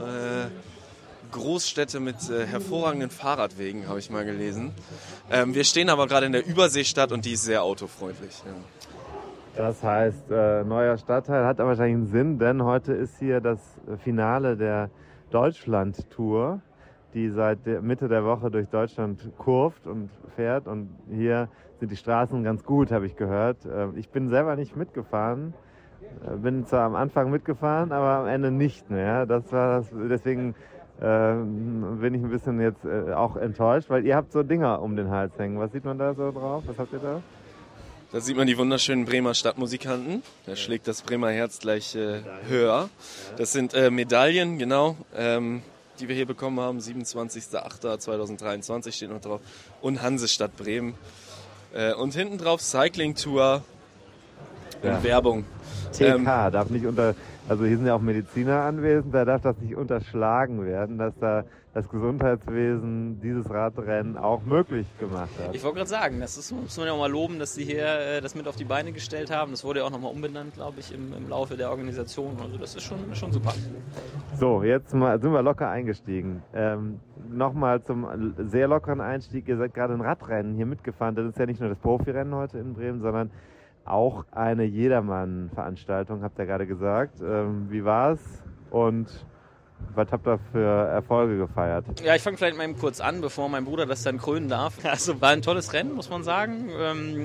äh, Großstädte mit äh, hervorragenden Fahrradwegen, habe ich mal gelesen. Ähm, wir stehen aber gerade in der Überseestadt und die ist sehr autofreundlich. Ja. Das heißt, äh, neuer Stadtteil hat aber wahrscheinlich einen Sinn, denn heute ist hier das Finale der Deutschland-Tour, die seit der Mitte der Woche durch Deutschland kurvt und fährt. Und hier sind die Straßen ganz gut, habe ich gehört. Äh, ich bin selber nicht mitgefahren, äh, bin zwar am Anfang mitgefahren, aber am Ende nicht mehr. Das war das, deswegen äh, bin ich ein bisschen jetzt äh, auch enttäuscht, weil ihr habt so Dinger um den Hals hängen. Was sieht man da so drauf? Was habt ihr da? Da sieht man die wunderschönen Bremer Stadtmusikanten. Da schlägt das Bremer Herz gleich äh, höher. Das sind äh, Medaillen, genau, ähm, die wir hier bekommen haben. siebenundzwanzigster achter zweitausenddreiundzwanzig steht noch drauf. Und Hansestadt Bremen. Äh, und hinten drauf Cycling Tour und ja. Werbung. T K ähm, darf nicht unter, also hier sind ja auch Mediziner anwesend, da darf das nicht unterschlagen werden, dass da das Gesundheitswesen dieses Radrennen auch möglich gemacht hat. Ich wollte gerade sagen, das ist, muss man ja auch mal loben, dass sie hier äh, das mit auf die Beine gestellt haben. Das wurde ja auch nochmal umbenannt, glaube ich, im, im Laufe der Organisation. Also das ist schon, schon super. So, jetzt mal, sind wir locker eingestiegen. Ähm, Nochmal zum sehr lockeren Einstieg. Ihr seid gerade ein Radrennen hier mitgefahren. Das ist ja nicht nur das Profirennen heute in Bremen, sondern auch eine Jedermann-Veranstaltung, habt ihr gerade gesagt. Ähm, wie war's? Und was habt ihr für Erfolge gefeiert? Ja, ich fange vielleicht mal eben kurz an, bevor mein Bruder das dann krönen darf. Also war ein tolles Rennen, muss man sagen. Ähm,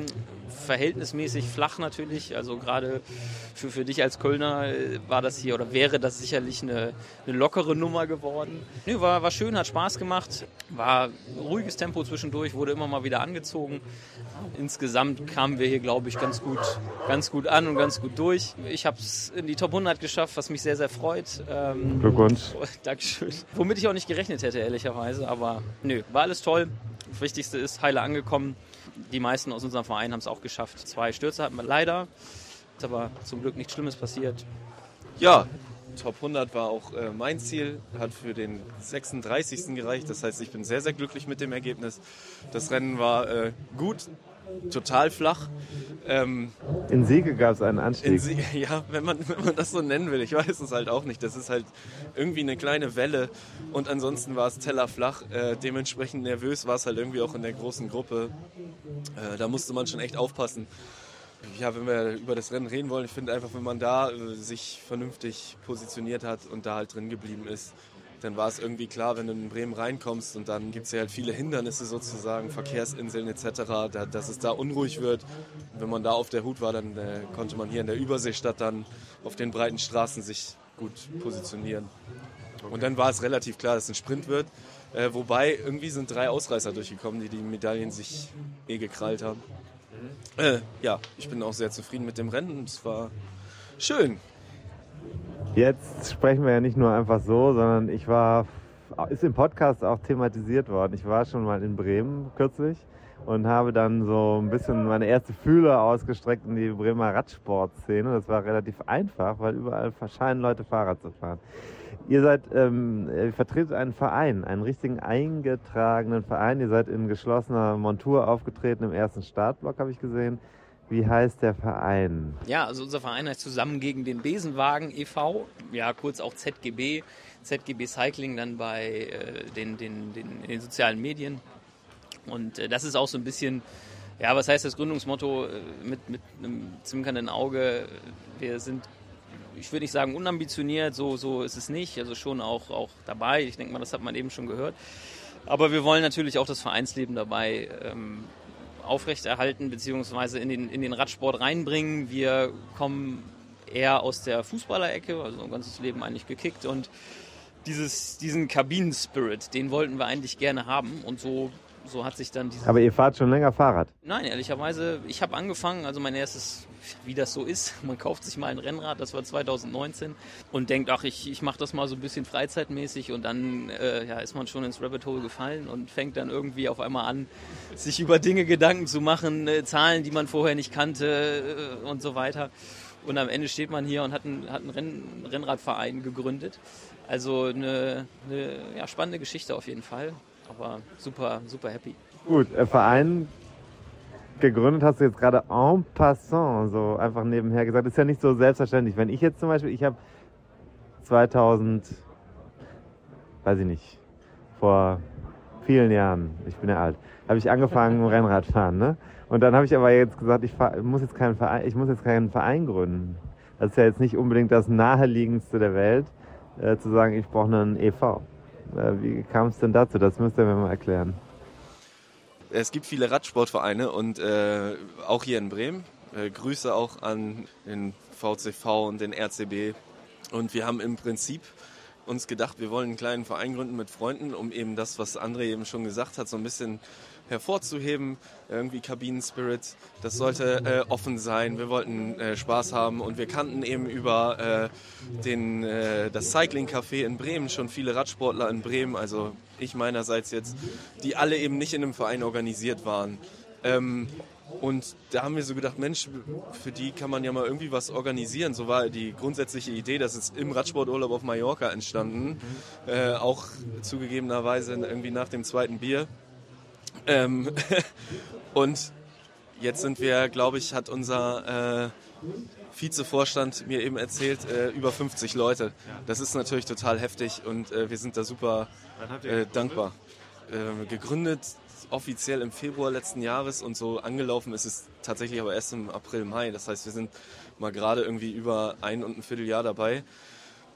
verhältnismäßig flach natürlich, also gerade für, für dich als Kölner war das hier oder wäre das sicherlich eine, eine lockere Nummer geworden. Nee, war, war schön, hat Spaß gemacht, war ruhiges Tempo zwischendurch, wurde immer mal wieder angezogen. Insgesamt kamen wir hier, glaube ich, ganz gut, ganz gut an und ganz gut durch. Ich habe es in die Top hundert geschafft, was mich sehr, sehr freut. Ähm, Glückwunsch. Dankeschön. Womit ich auch nicht gerechnet hätte, ehrlicherweise, aber nö, war alles toll. Das Wichtigste ist, heile angekommen. Die meisten aus unserem Verein haben es auch geschafft. Zwei Stürze hatten wir leider, ist aber zum Glück nichts Schlimmes passiert. Ja, Top hundert war auch äh, mein Ziel, hat für den sechsunddreißigsten gereicht. Das heißt, ich bin sehr, sehr glücklich mit dem Ergebnis. Das Rennen war äh, gut, total flach. Ähm, in Siege gab es einen Anstieg. In Sie- ja, wenn man, wenn man das so nennen will. Ich weiß es halt auch nicht. Das ist halt irgendwie eine kleine Welle und ansonsten war es tellerflach. Äh, dementsprechend nervös war es halt irgendwie auch in der großen Gruppe. Äh, da musste man schon echt aufpassen. Ja, wenn wir über das Rennen reden wollen, ich finde einfach, wenn man da äh, sich vernünftig positioniert hat und da halt drin geblieben ist, dann war es irgendwie klar, wenn du in Bremen reinkommst und dann gibt es ja halt viele Hindernisse sozusagen, Verkehrsinseln et cetera, da, dass es da unruhig wird. Und wenn man da auf der Hut war, dann äh, konnte man hier in der Überseestadt dann auf den breiten Straßen sich gut positionieren. Und dann war es relativ klar, dass es ein Sprint wird, äh, wobei irgendwie sind drei Ausreißer durchgekommen, die die Medaillen sich eh gekrallt haben. Äh, ja, ich bin auch sehr zufrieden mit dem Rennen und es war schön. Jetzt sprechen wir ja nicht nur einfach so, sondern ich war, ist im Podcast auch thematisiert worden. Ich war schon mal in Bremen kürzlich und habe dann so ein bisschen meine erste Fühler ausgestreckt in die Bremer Radsportszene. Das war relativ einfach, weil überall scheinen Leute Fahrrad zu fahren. Ihr seid, ähm, ihr vertretet einen Verein, einen richtigen eingetragenen Verein. Ihr seid in geschlossener Montur aufgetreten im ersten Startblock, habe ich gesehen. Wie heißt der Verein? Ja, also unser Verein heißt Zusammen gegen den Besenwagen e V, ja kurz auch Z G B, Z G B Cycling dann bei äh, den, den, den, den sozialen Medien. Und äh, das ist auch so ein bisschen, ja, was heißt das Gründungsmotto, äh, mit, mit einem zwinkernden Auge, wir sind, ich würde nicht sagen unambitioniert, so, so ist es nicht, also schon auch, auch dabei, ich denke mal, das hat man eben schon gehört. Aber wir wollen natürlich auch das Vereinsleben dabei ähm, aufrechterhalten bzw. in den, in den Radsport reinbringen. Wir kommen eher aus der Fußballerecke, also ein ganzes Leben eigentlich gekickt und dieses, diesen Kabinen-Spirit, den wollten wir eigentlich gerne haben und so, so hat sich dann dieses... Aber ihr fahrt schon länger Fahrrad? Nein, ehrlicherweise, ich habe angefangen, also mein erstes, wie das so ist, man kauft sich mal ein Rennrad, das war zwanzig neunzehn und denkt, ach, ich, ich mache das mal so ein bisschen freizeitmäßig und dann äh, ja, ist man schon ins Rabbit Hole gefallen und fängt dann irgendwie auf einmal an, sich über Dinge Gedanken zu machen, äh, Zahlen, die man vorher nicht kannte äh, und so weiter. Und am Ende steht man hier und hat einen, hat einen Renn, Rennradverein gegründet. Also eine, eine ja, spannende Geschichte auf jeden Fall. Aber super, super happy. Gut, äh, Verein gegründet hast du jetzt gerade en passant, so einfach nebenher gesagt. Ist ja nicht so selbstverständlich. Wenn ich jetzt zum Beispiel, ich habe zweitausend, weiß ich nicht, vor vielen Jahren, ich bin ja alt, habe ich angefangen mit Rennradfahren, ne? Und dann habe ich aber jetzt gesagt, ich fahr, muss jetzt keinen Verein, ich muss jetzt keinen Verein gründen. Das ist ja jetzt nicht unbedingt das naheliegendste der Welt, äh, zu sagen, ich brauche einen E V. Wie kam es denn dazu? Das müsst ihr mir mal erklären. Es gibt viele Radsportvereine und äh, auch hier in Bremen. Äh, Grüße auch an den V C V und den R C B. Und wir haben im Prinzip uns gedacht, wir wollen einen kleinen Verein gründen mit Freunden, um eben das, was André eben schon gesagt hat, so ein bisschen hervorzuheben, irgendwie Kabinen-Spirit, das sollte äh, offen sein, wir wollten äh, Spaß haben und wir kannten eben über äh, den, äh, das Cycling-Café in Bremen schon viele Radsportler in Bremen, also ich meinerseits jetzt, die alle eben nicht in einem Verein organisiert waren. Ähm, und da haben wir so gedacht, Mensch, für die kann man ja mal irgendwie was organisieren. So war die grundsätzliche Idee, das ist im Radsporturlaub auf Mallorca entstanden, äh, auch zugegebenerweise irgendwie nach dem zweiten Bier. Ähm, und jetzt sind wir, glaube ich, hat unser äh, Vizevorstand mir eben erzählt, äh, über fünfzig Leute. Das ist natürlich total heftig und äh, wir sind da super äh, dankbar. Äh, gegründet offiziell im Februar letzten Jahres und so angelaufen ist es tatsächlich aber erst im April, Mai. Das heißt, wir sind mal gerade irgendwie über ein und ein Vierteljahr dabei.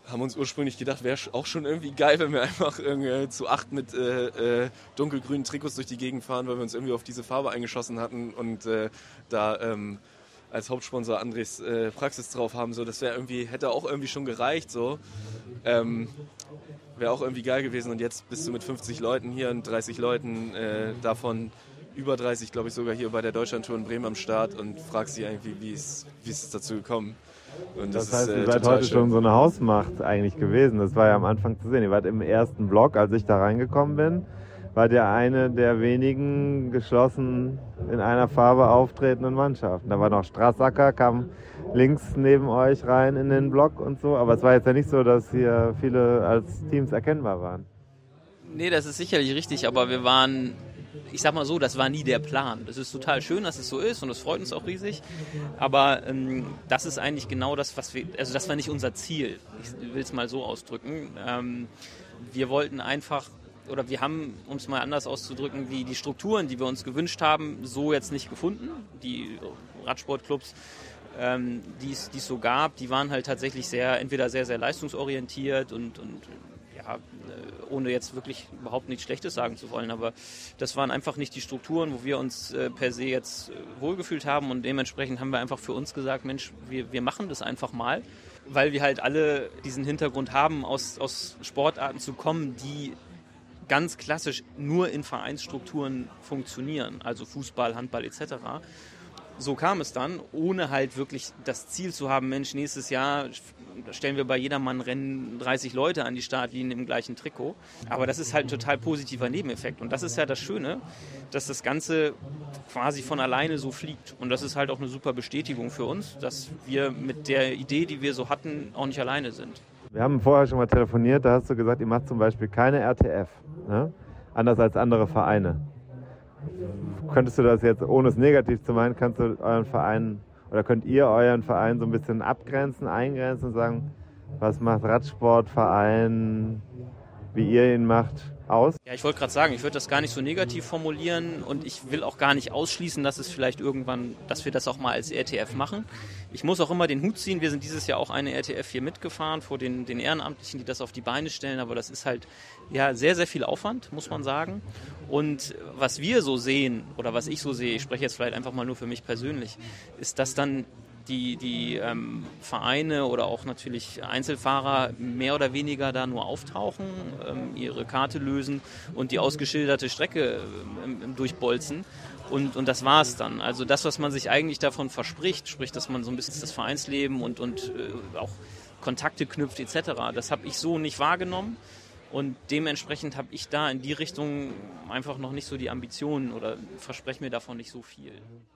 haben uns ursprünglich gedacht, wäre auch schon irgendwie geil, wenn wir einfach irgendwie zu acht mit äh, äh, dunkelgrünen Trikots durch die Gegend fahren, weil wir uns irgendwie auf diese Farbe eingeschossen hatten und äh, da ähm, als Hauptsponsor Andres äh, Praxis drauf haben. So, das wäre irgendwie, hätte auch irgendwie schon gereicht. So. Ähm, wäre auch irgendwie geil gewesen. Und jetzt bist du mit fünfzig Leuten hier und dreißig Leuten, äh, davon über dreißig, glaube ich, sogar hier bei der Deutschlandtour in Bremen am Start und fragst dich eigentlich, wie ist es dazu gekommen. Und das, das heißt, ist, äh, ihr seid heute schön. Schon so eine Hausmacht eigentlich gewesen. Das war ja am Anfang zu sehen. Ihr wart im ersten Block, als ich da reingekommen bin, wart ihr eine der wenigen geschlossen in einer Farbe auftretenden Mannschaften. Da war noch Strassacker, kam links neben euch rein in den Block und so. Aber es war jetzt ja nicht so, dass hier viele als Teams erkennbar waren. Nee, das ist sicherlich richtig, aber wir waren... Ich sag mal so, das war nie der Plan. Das ist total schön, dass es so ist und es freut uns auch riesig. Aber ähm, das ist eigentlich genau das, was wir, also das war nicht unser Ziel. Ich will es mal so ausdrücken. Ähm, wir wollten einfach, oder wir haben, um es mal anders auszudrücken, die, die Strukturen, die wir uns gewünscht haben, so jetzt nicht gefunden. Die Radsportclubs, ähm, die es so gab, die waren halt tatsächlich sehr, entweder sehr, sehr leistungsorientiert und, und ja, ohne jetzt wirklich überhaupt nichts Schlechtes sagen zu wollen, aber das waren einfach nicht die Strukturen, wo wir uns äh, per se jetzt äh, wohlgefühlt haben und dementsprechend haben wir einfach für uns gesagt, Mensch, wir, wir machen das einfach mal, weil wir halt alle diesen Hintergrund haben, aus, aus Sportarten zu kommen, die ganz klassisch nur in Vereinsstrukturen funktionieren, also Fußball, Handball et cetera. So kam es dann, ohne halt wirklich das Ziel zu haben, Mensch, nächstes Jahr stellen wir bei Jedermann-Rennen dreißig Leute an die Startlinie im gleichen Trikot. Aber das ist halt ein total positiver Nebeneffekt. Und das ist ja das Schöne, dass das Ganze quasi von alleine so fliegt. Und das ist halt auch eine super Bestätigung für uns, dass wir mit der Idee, die wir so hatten, auch nicht alleine sind. Wir haben vorher schon mal telefoniert, da hast du gesagt, ihr macht zum Beispiel keine R T F, ne? Anders als andere Vereine. Könntest du das jetzt, ohne es negativ zu meinen, kannst du euren Verein oder könnt ihr euren Verein so ein bisschen abgrenzen, eingrenzen und sagen, was macht Radsportverein, wie ihr ihn macht, aus? Ja, ich wollte gerade sagen, ich würde das gar nicht so negativ formulieren und ich will auch gar nicht ausschließen, dass es vielleicht irgendwann, dass wir das auch mal als R T F machen. Ich muss auch immer den Hut ziehen, wir sind dieses Jahr auch eine R T F hier mitgefahren vor den, den Ehrenamtlichen, die das auf die Beine stellen, aber das ist halt ja sehr, sehr viel Aufwand, muss man sagen. Und was wir so sehen, oder was ich so sehe, ich spreche jetzt vielleicht einfach mal nur für mich persönlich, ist, dass dann die, die ähm, Vereine oder auch natürlich Einzelfahrer mehr oder weniger da nur auftauchen, ähm, ihre Karte lösen und die ausgeschilderte Strecke ähm, durchbolzen. Und, und das war es dann. Also das, was man sich eigentlich davon verspricht, sprich, dass man so ein bisschen das Vereinsleben und, und äh, auch Kontakte knüpft et cetera, das habe ich so nicht wahrgenommen. Und dementsprechend habe ich da in die Richtung einfach noch nicht so die Ambitionen oder verspreche mir davon nicht so viel.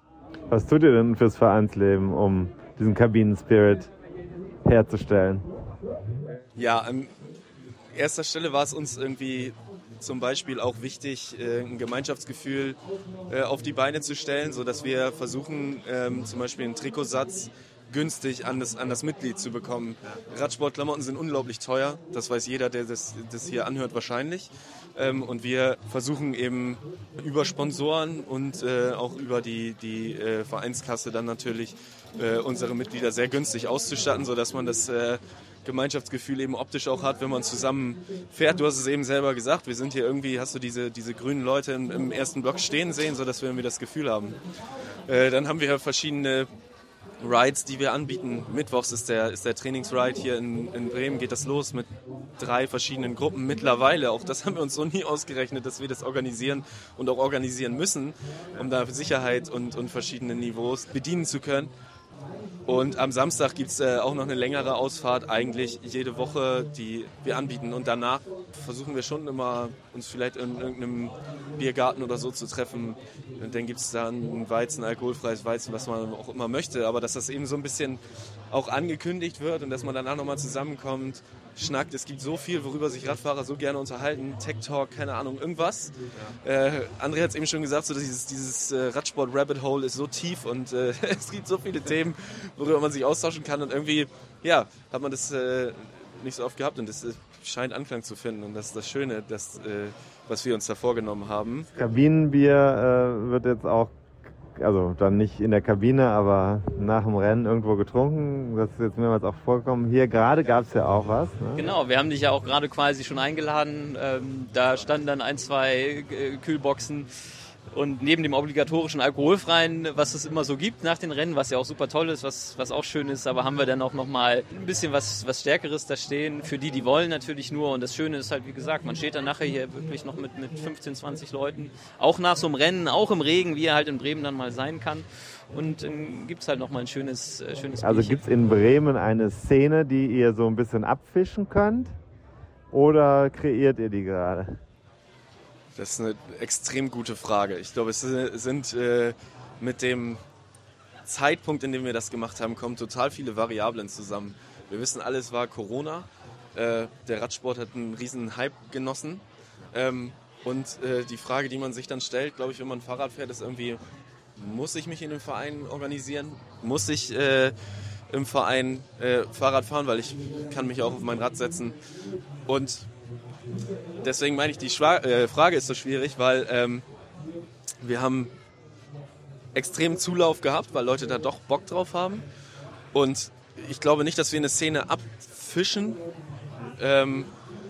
Was tut ihr denn fürs Vereinsleben, um diesen Kabinen-Spirit herzustellen? Ja, an erster Stelle war es uns irgendwie zum Beispiel auch wichtig, ein Gemeinschaftsgefühl auf die Beine zu stellen, sodass wir versuchen, zum Beispiel einen Trikotsatz günstig an das, an das Mitglied zu bekommen. Radsportklamotten sind unglaublich teuer, das weiß jeder, der das, das hier anhört wahrscheinlich. Ähm, und wir versuchen eben über Sponsoren und äh, auch über die, die äh, Vereinskasse dann natürlich äh, unsere Mitglieder sehr günstig auszustatten, sodass man das äh, Gemeinschaftsgefühl eben optisch auch hat, wenn man zusammen fährt. Du hast es eben selber gesagt, wir sind hier irgendwie, hast du diese, diese grünen Leute im, im ersten Block stehen sehen, sodass wir irgendwie das Gefühl haben. Äh, dann haben wir verschiedene Rides, die wir anbieten. Mittwochs ist der, ist der Trainingsride hier in, in Bremen, geht das los mit drei verschiedenen Gruppen mittlerweile. Auch das haben wir uns so nie ausgerechnet, dass wir das organisieren und auch organisieren müssen, um da Sicherheit und, und verschiedene Niveaus bedienen zu können. Und am Samstag gibt es äh, auch noch eine längere Ausfahrt, eigentlich jede Woche, die wir anbieten. Und danach versuchen wir schon immer, uns vielleicht in irgendeinem Biergarten oder so zu treffen. Und dann gibt es da ein Weizen, alkoholfreies Weizen, was man auch immer möchte. Aber dass das eben so ein bisschen auch angekündigt wird und dass man danach nochmal zusammenkommt, schnackt. Es gibt so viel, worüber sich Radfahrer so gerne unterhalten. Tech Talk, keine Ahnung, irgendwas. Ja. Äh, André hat es eben schon gesagt, so dieses, dieses äh, Radsport-Rabbit-Hole ist so tief und äh, es gibt so viele Themen, worüber man sich austauschen kann. Und irgendwie, ja, hat man das äh, nicht so oft gehabt und das äh, scheint Anklang zu finden. Und das ist das Schöne, das, äh, was wir uns da vorgenommen haben. Kabinenbier äh, wird jetzt auch also dann nicht in der Kabine, aber nach dem Rennen irgendwo getrunken. Das ist jetzt mehrmals auch vorgekommen. Hier gerade gab es ja auch was. Ne? Genau, wir haben dich ja auch gerade quasi schon eingeladen. Ähm, da standen dann ein, zwei äh, Kühlboxen. Und neben dem obligatorischen alkoholfreien, was es immer so gibt nach den Rennen, was ja auch super toll ist, was, was auch schön ist, aber haben wir dann auch nochmal ein bisschen was, was Stärkeres da stehen. Für die, die wollen natürlich nur. Und das Schöne ist halt, wie gesagt, man steht dann nachher hier wirklich noch mit, mit fünfzehn, zwanzig Leuten. Auch nach so einem Rennen, auch im Regen, wie er halt in Bremen dann mal sein kann. Und dann gibt es halt nochmal ein schönes, äh, schönes Also gibt es in Bremen eine Szene, die ihr so ein bisschen abfischen könnt? Oder kreiert ihr die gerade? Das ist eine extrem gute Frage. Ich glaube, es sind äh, mit dem Zeitpunkt, in dem wir das gemacht haben, kommen total viele Variablen zusammen. Wir wissen alle, es war Corona. Äh, der Radsport hat einen riesen Hype genossen. Ähm, und äh, die Frage, die man sich dann stellt, glaube ich, wenn man Fahrrad fährt, ist irgendwie, muss ich mich in einem Verein organisieren? Muss ich äh, im Verein äh, Fahrrad fahren? Weil ich kann mich auch auf mein Rad setzen. Und deswegen meine ich, die Schwa- äh, Frage ist so schwierig, weil ähm, wir haben extremen Zulauf gehabt, weil Leute da doch Bock drauf haben. Und ich glaube nicht, dass wir eine Szene abfischen. Ähm,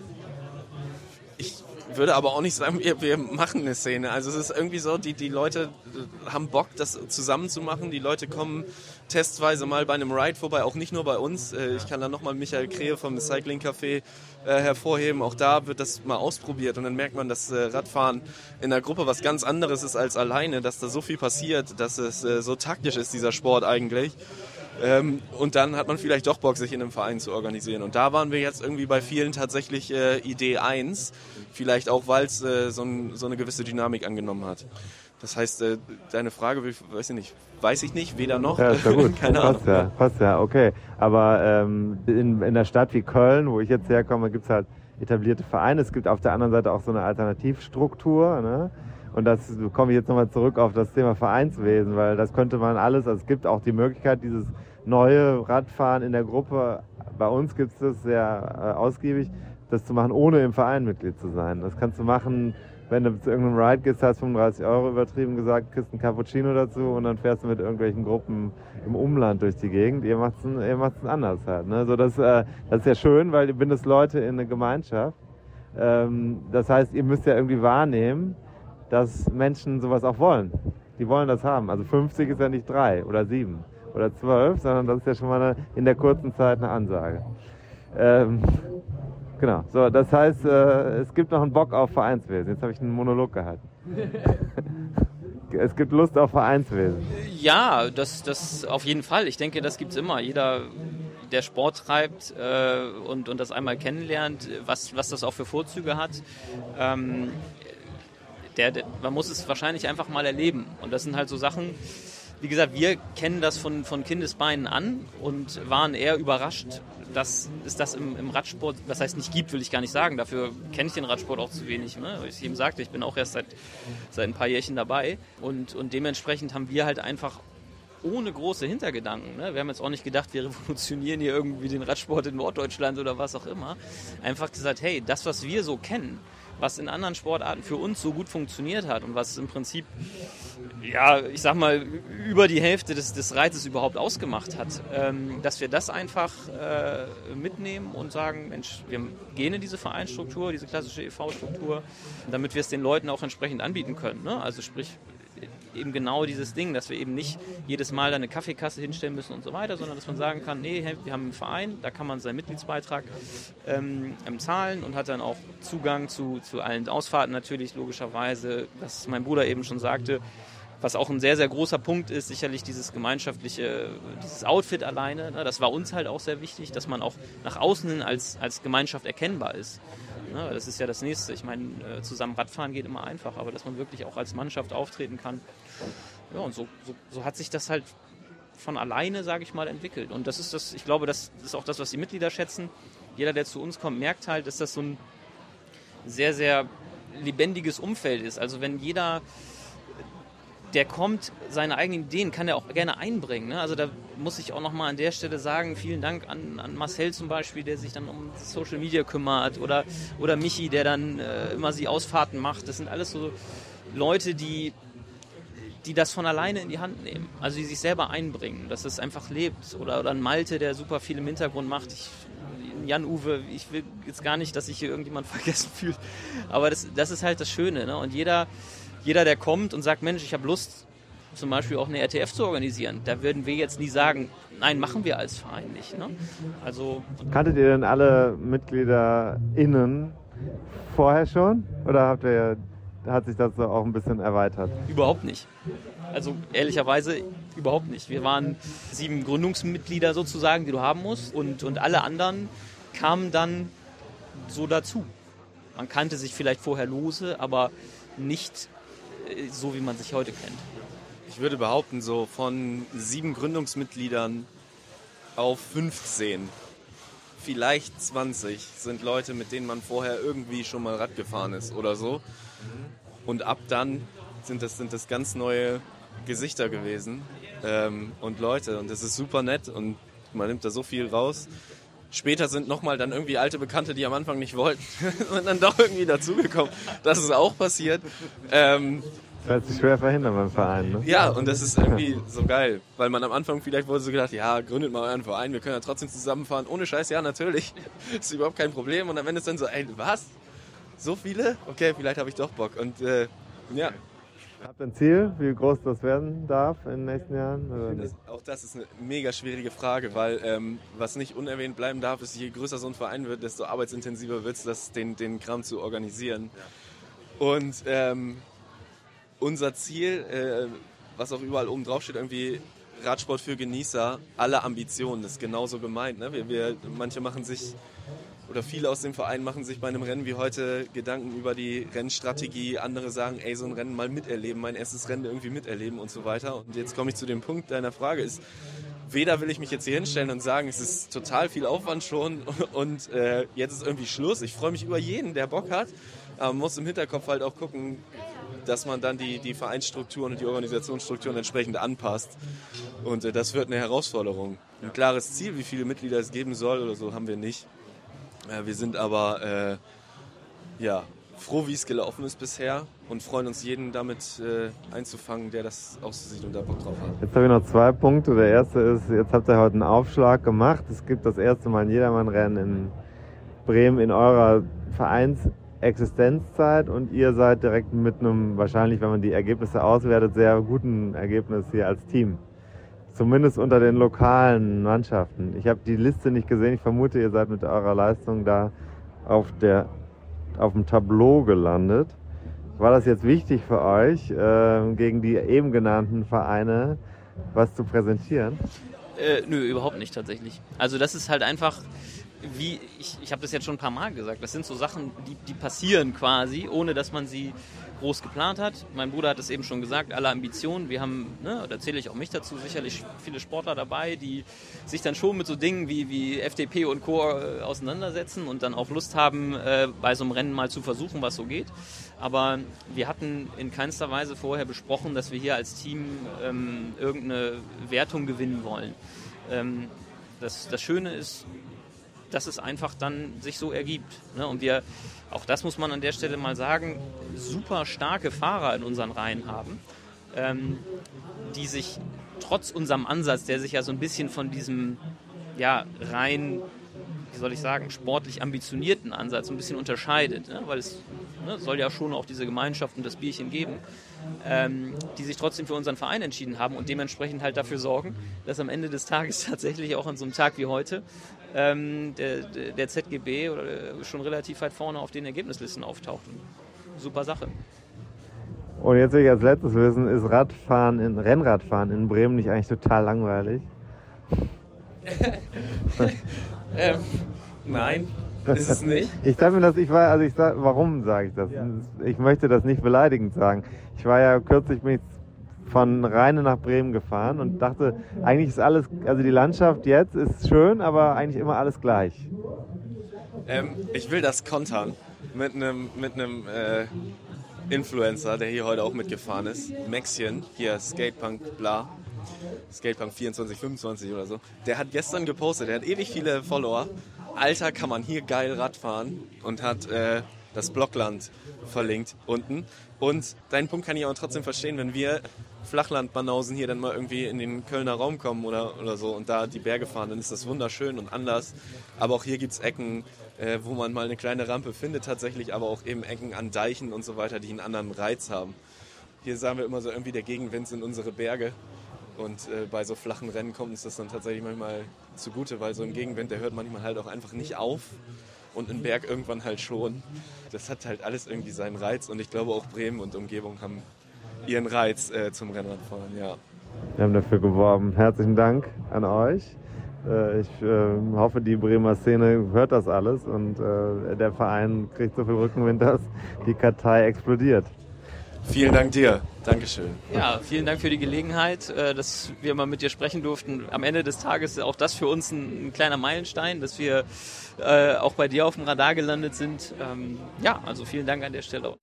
ich würde aber auch nicht sagen, wir, wir machen eine Szene. Also es ist irgendwie so, die, die Leute haben Bock, das zusammen zu machen. Die Leute kommen testweise mal bei einem Ride vorbei, auch nicht nur bei uns. Ich kann da nochmal Michael Krehe vom Cycling Café äh, hervorheben. Auch da wird das mal ausprobiert und dann merkt man, dass äh, Radfahren in der Gruppe was ganz anderes ist als alleine, dass da so viel passiert, dass es äh, so taktisch ist, dieser Sport eigentlich. Ähm, und dann hat man vielleicht doch Bock, sich in einem Verein zu organisieren. Und da waren wir jetzt irgendwie bei vielen tatsächlich äh, Idee eins, vielleicht auch, weil es äh, so, ein, so eine gewisse Dynamik angenommen hat. Das heißt, äh, deine Frage, weiß ich nicht, weiß ich nicht, weder noch, ja, ist ja gut. keine passt Ahnung. Ja, passt ja, okay. Aber ähm, in, in einer Stadt wie Köln, wo ich jetzt herkomme, gibt es halt etablierte Vereine. Es gibt auf der anderen Seite auch so eine Alternativstruktur, ne? Und das komme ich jetzt nochmal zurück auf das Thema Vereinswesen, weil das könnte man alles, also es gibt auch die Möglichkeit, dieses neue Radfahren in der Gruppe, bei uns gibt es das sehr äh, ausgiebig, das zu machen, ohne im Verein Mitglied zu sein. Das kannst du machen, wenn du zu irgendeinem Ride gehst, hast fünfunddreißig Euro übertrieben gesagt, kriegst einen Cappuccino dazu und dann fährst du mit irgendwelchen Gruppen im Umland durch die Gegend. Ihr macht's ihr macht's anders halt. Ne? So, das, äh, das ist ja schön, weil ihr bindet Leute in eine Gemeinschaft. Ähm, das heißt, ihr müsst ja irgendwie wahrnehmen, dass Menschen sowas auch wollen. Die wollen das haben. Also fünfzig ist ja nicht drei oder sieben oder zwölf, sondern das ist ja schon mal eine, in der kurzen Zeit eine Ansage. Ähm, genau. So, das heißt, äh, es gibt noch einen Bock auf Vereinswesen. Jetzt habe ich einen Monolog gehalten. Es gibt Lust auf Vereinswesen. Ja, das, das auf jeden Fall. Ich denke, das gibt's immer. Jeder, der Sport treibt äh, und, und das einmal kennenlernt, was, was das auch für Vorzüge hat, ähm, Der, der, man muss es wahrscheinlich einfach mal erleben. Und das sind halt so Sachen, wie gesagt, wir kennen das von, von Kindesbeinen an und waren eher überrascht, dass es das im, im Radsport, das heißt nicht gibt, will ich gar nicht sagen. Dafür kenne ich den Radsport auch zu wenig. Ne? Wie ich eben sagte, ich bin auch erst seit, seit ein paar Jährchen dabei. Und, und dementsprechend haben wir halt einfach ohne große Hintergedanken. Ne? Wir haben jetzt auch nicht gedacht, wir revolutionieren hier irgendwie den Radsport in Norddeutschland oder was auch immer. Einfach gesagt, hey, das, was wir so kennen, was in anderen Sportarten für uns so gut funktioniert hat und was im Prinzip, ja, ich sag mal, über die Hälfte des, des Reizes überhaupt ausgemacht hat, ähm, dass wir das einfach äh, mitnehmen und sagen, Mensch, wir gehen in diese Vereinsstruktur, diese klassische E V-Struktur, damit wir es den Leuten auch entsprechend anbieten können. Ne? Also sprich, eben genau dieses Ding, dass wir eben nicht jedes Mal da eine Kaffeekasse hinstellen müssen und so weiter, sondern dass man sagen kann, nee, wir haben einen Verein, da kann man seinen Mitgliedsbeitrag ähm, zahlen und hat dann auch Zugang zu, zu allen Ausfahrten natürlich, logischerweise, was mein Bruder eben schon sagte, was auch ein sehr, sehr großer Punkt ist, sicherlich dieses gemeinschaftliche, dieses Outfit alleine, ne, das war uns halt auch sehr wichtig, dass man auch nach außen hin als, als Gemeinschaft erkennbar ist. Ne, das ist ja das Nächste. Ich meine, zusammen Radfahren geht immer einfach, aber dass man wirklich auch als Mannschaft auftreten kann. Ja, und so, so, so hat sich das halt von alleine, sage ich mal, entwickelt. Und das ist das, ich glaube, das ist auch das, was die Mitglieder schätzen. Jeder, der zu uns kommt, merkt halt, dass das so ein sehr, sehr lebendiges Umfeld ist. Also wenn jeder, der kommt, seine eigenen Ideen kann er auch gerne einbringen. Ne? Also da muss ich auch nochmal an der Stelle sagen, vielen Dank an, an Marcel zum Beispiel, der sich dann um Social Media kümmert, oder, oder Michi, der dann äh, immer die Ausfahrten macht. Das sind alles so Leute, die, die das von alleine in die Hand nehmen, also die sich selber einbringen, dass es einfach lebt. Oder, oder ein Malte, der super viel im Hintergrund macht. Ich, Jan-Uwe, ich will jetzt gar nicht, dass sich hier irgendjemand vergessen fühlt, aber das, das ist halt das Schöne. Ne? Und jeder, jeder, der kommt und sagt, Mensch, ich habe Lust, zum Beispiel auch eine R T F zu organisieren, da würden wir jetzt nie sagen, nein, machen wir als Verein nicht. Ne? Also, kanntet ihr denn alle MitgliederInnen vorher schon? Oder habt ihr, hat sich das so auch ein bisschen erweitert? Überhaupt nicht. Also ehrlicherweise überhaupt nicht. Wir waren sieben Gründungsmitglieder sozusagen, die du haben musst, und, und alle anderen kamen dann so dazu. Man kannte sich vielleicht vorher lose, aber nicht so, wie man sich heute kennt. Ich würde behaupten, so von sieben Gründungsmitgliedern auf fünfzehn, vielleicht zwanzig sind Leute, mit denen man vorher irgendwie schon mal Rad gefahren ist oder so. Und ab dann sind das, sind das ganz neue Gesichter gewesen ähm, und Leute. Und das ist super nett und man nimmt da so viel raus. Später sind nochmal dann irgendwie alte Bekannte, die am Anfang nicht wollten, und dann doch irgendwie dazugekommen. Das ist auch passiert. Ähm, Das lässt sich schwer verhindern beim Verein, ne? Ja, und das ist irgendwie so geil, weil man am Anfang vielleicht wurde so gedacht, ja, gründet mal euren Verein, wir können ja trotzdem zusammenfahren. Ohne Scheiß, ja, natürlich, ist überhaupt kein Problem. Und am Ende ist dann so, ey, was? So viele? Okay, vielleicht habe ich doch Bock. Und äh, ja. Habt ihr ein Ziel, wie groß das werden darf in den nächsten Jahren? Oder das, auch das ist eine mega schwierige Frage, weil ähm, was nicht unerwähnt bleiben darf, ist, je größer so ein Verein wird, desto arbeitsintensiver wird es, das, den, den Kram zu organisieren. Und ähm, unser Ziel, äh, was auch überall oben drauf steht, irgendwie Radsport für Genießer, alle Ambitionen, das ist genauso gemeint. Ne? Wir, wir, manche machen sich, oder viele aus dem Verein machen sich bei einem Rennen wie heute Gedanken über die Rennstrategie. Andere sagen, ey, so ein Rennen mal miterleben, mein erstes Rennen irgendwie miterleben und so weiter. Und jetzt komme ich zu dem Punkt deiner Frage, ist, weder will ich mich jetzt hier hinstellen und sagen, es ist total viel Aufwand schon und äh, jetzt ist irgendwie Schluss. Ich freue mich über jeden, der Bock hat. Aber man muss im Hinterkopf halt auch gucken, dass man dann die, die Vereinsstrukturen und die Organisationsstrukturen entsprechend anpasst. Und äh, das wird eine Herausforderung. Ein klares Ziel, wie viele Mitglieder es geben soll oder so, haben wir nicht. Äh, wir sind aber äh, ja, froh, wie es gelaufen ist bisher und freuen uns, jeden damit äh, einzufangen, der das auch so sieht und da Bock drauf hat. Jetzt habe ich noch zwei Punkte. Der erste ist, jetzt habt ihr heute einen Aufschlag gemacht. Es gibt das erste Mal ein Jedermann-Rennen in Bremen in eurer Vereinsexistenzzeit und ihr seid direkt mit einem, wahrscheinlich, wenn man die Ergebnisse auswertet, sehr guten Ergebnis hier als Team. Zumindest unter den lokalen Mannschaften. Ich habe die Liste nicht gesehen. Ich vermute, ihr seid mit eurer Leistung da auf, der, auf dem Tableau gelandet. War das jetzt wichtig für euch, äh, gegen die eben genannten Vereine was zu präsentieren? Äh, nö, überhaupt nicht tatsächlich. Also das ist halt einfach, wie ich, ich habe das jetzt schon ein paar Mal gesagt, das sind so Sachen, die, die passieren quasi, ohne dass man sie groß geplant hat. Mein Bruder hat es eben schon gesagt, alle Ambitionen. Wir haben, ne, da zähle ich auch mich dazu, sicherlich viele Sportler dabei, die sich dann schon mit so Dingen wie, wie F D P und Co. Äh, auseinandersetzen und dann auch Lust haben, äh, bei so einem Rennen mal zu versuchen, was so geht. Aber wir hatten in keinster Weise vorher besprochen, dass wir hier als Team ähm, irgendeine Wertung gewinnen wollen. Ähm, das, das Schöne ist, dass es einfach dann sich so ergibt. Ne? Und wir, auch das muss man an der Stelle mal sagen, super starke Fahrer in unseren Reihen haben, ähm, die sich trotz unserem Ansatz, der sich ja so ein bisschen von diesem ja, rein, wie soll ich sagen, sportlich ambitionierten Ansatz ein bisschen unterscheidet, ne? Weil es ne, soll ja schon auch diese Gemeinschaft und das Bierchen geben, ähm, die sich trotzdem für unseren Verein entschieden haben und dementsprechend halt dafür sorgen, dass am Ende des Tages tatsächlich auch an so einem Tag wie heute ähm, der, der Z G B oder schon relativ weit vorne auf den Ergebnislisten auftaucht. Super Sache. Und jetzt will ich als letztes wissen, ist Radfahren, in, Rennradfahren in Bremen nicht eigentlich total langweilig? ähm, nein, ist es nicht. Ich sage mir das, ich war, also ich sag, warum sage ich das? Ja. Ich möchte das nicht beleidigend sagen. Ich war ja kürzlich bin ich von Rheine nach Bremen gefahren und dachte, eigentlich ist alles, also die Landschaft jetzt ist schön, aber eigentlich immer alles gleich. Ähm, ich will das kontern mit einem mit einem äh, Influencer, der hier heute auch mitgefahren ist, Maxchen, hier Skatepunk bla. Skatepunk vierundzwanzig, fünfundzwanzig oder so. Der hat gestern gepostet, der hat ewig viele Follower. Alter, kann man hier geil Rad fahren und hat äh, das Blockland verlinkt unten. Und deinen Punkt kann ich auch trotzdem verstehen, wenn wir Flachlandbanausen hier dann mal irgendwie in den Kölner Raum kommen oder, oder so und da die Berge fahren, dann ist das wunderschön und anders. Aber auch hier gibt es Ecken, äh, wo man mal eine kleine Rampe findet tatsächlich, aber auch eben Ecken an Deichen und so weiter, die einen anderen Reiz haben. Hier sagen wir immer so, irgendwie der Gegenwind sind unsere Berge. Und äh, bei so flachen Rennen kommt uns das dann tatsächlich manchmal zugute, weil so ein Gegenwind, der hört manchmal halt auch einfach nicht auf und ein Berg irgendwann halt schon. Das hat halt alles irgendwie seinen Reiz und ich glaube auch Bremen und Umgebung haben ihren Reiz äh, zum Rennradfahren, ja. Wir haben dafür geworben. Herzlichen Dank an euch. Äh, ich äh, hoffe, die Bremer Szene hört das alles und äh, der Verein kriegt so viel Rückenwind, dass die Kartei explodiert. Vielen Dank dir. Dankeschön. Ja, vielen Dank für die Gelegenheit, dass wir mal mit dir sprechen durften. Am Ende des Tages ist auch das für uns ein, ein kleiner Meilenstein, dass wir äh, auch bei dir auf dem Radar gelandet sind. Ähm, ja, also vielen Dank an der Stelle.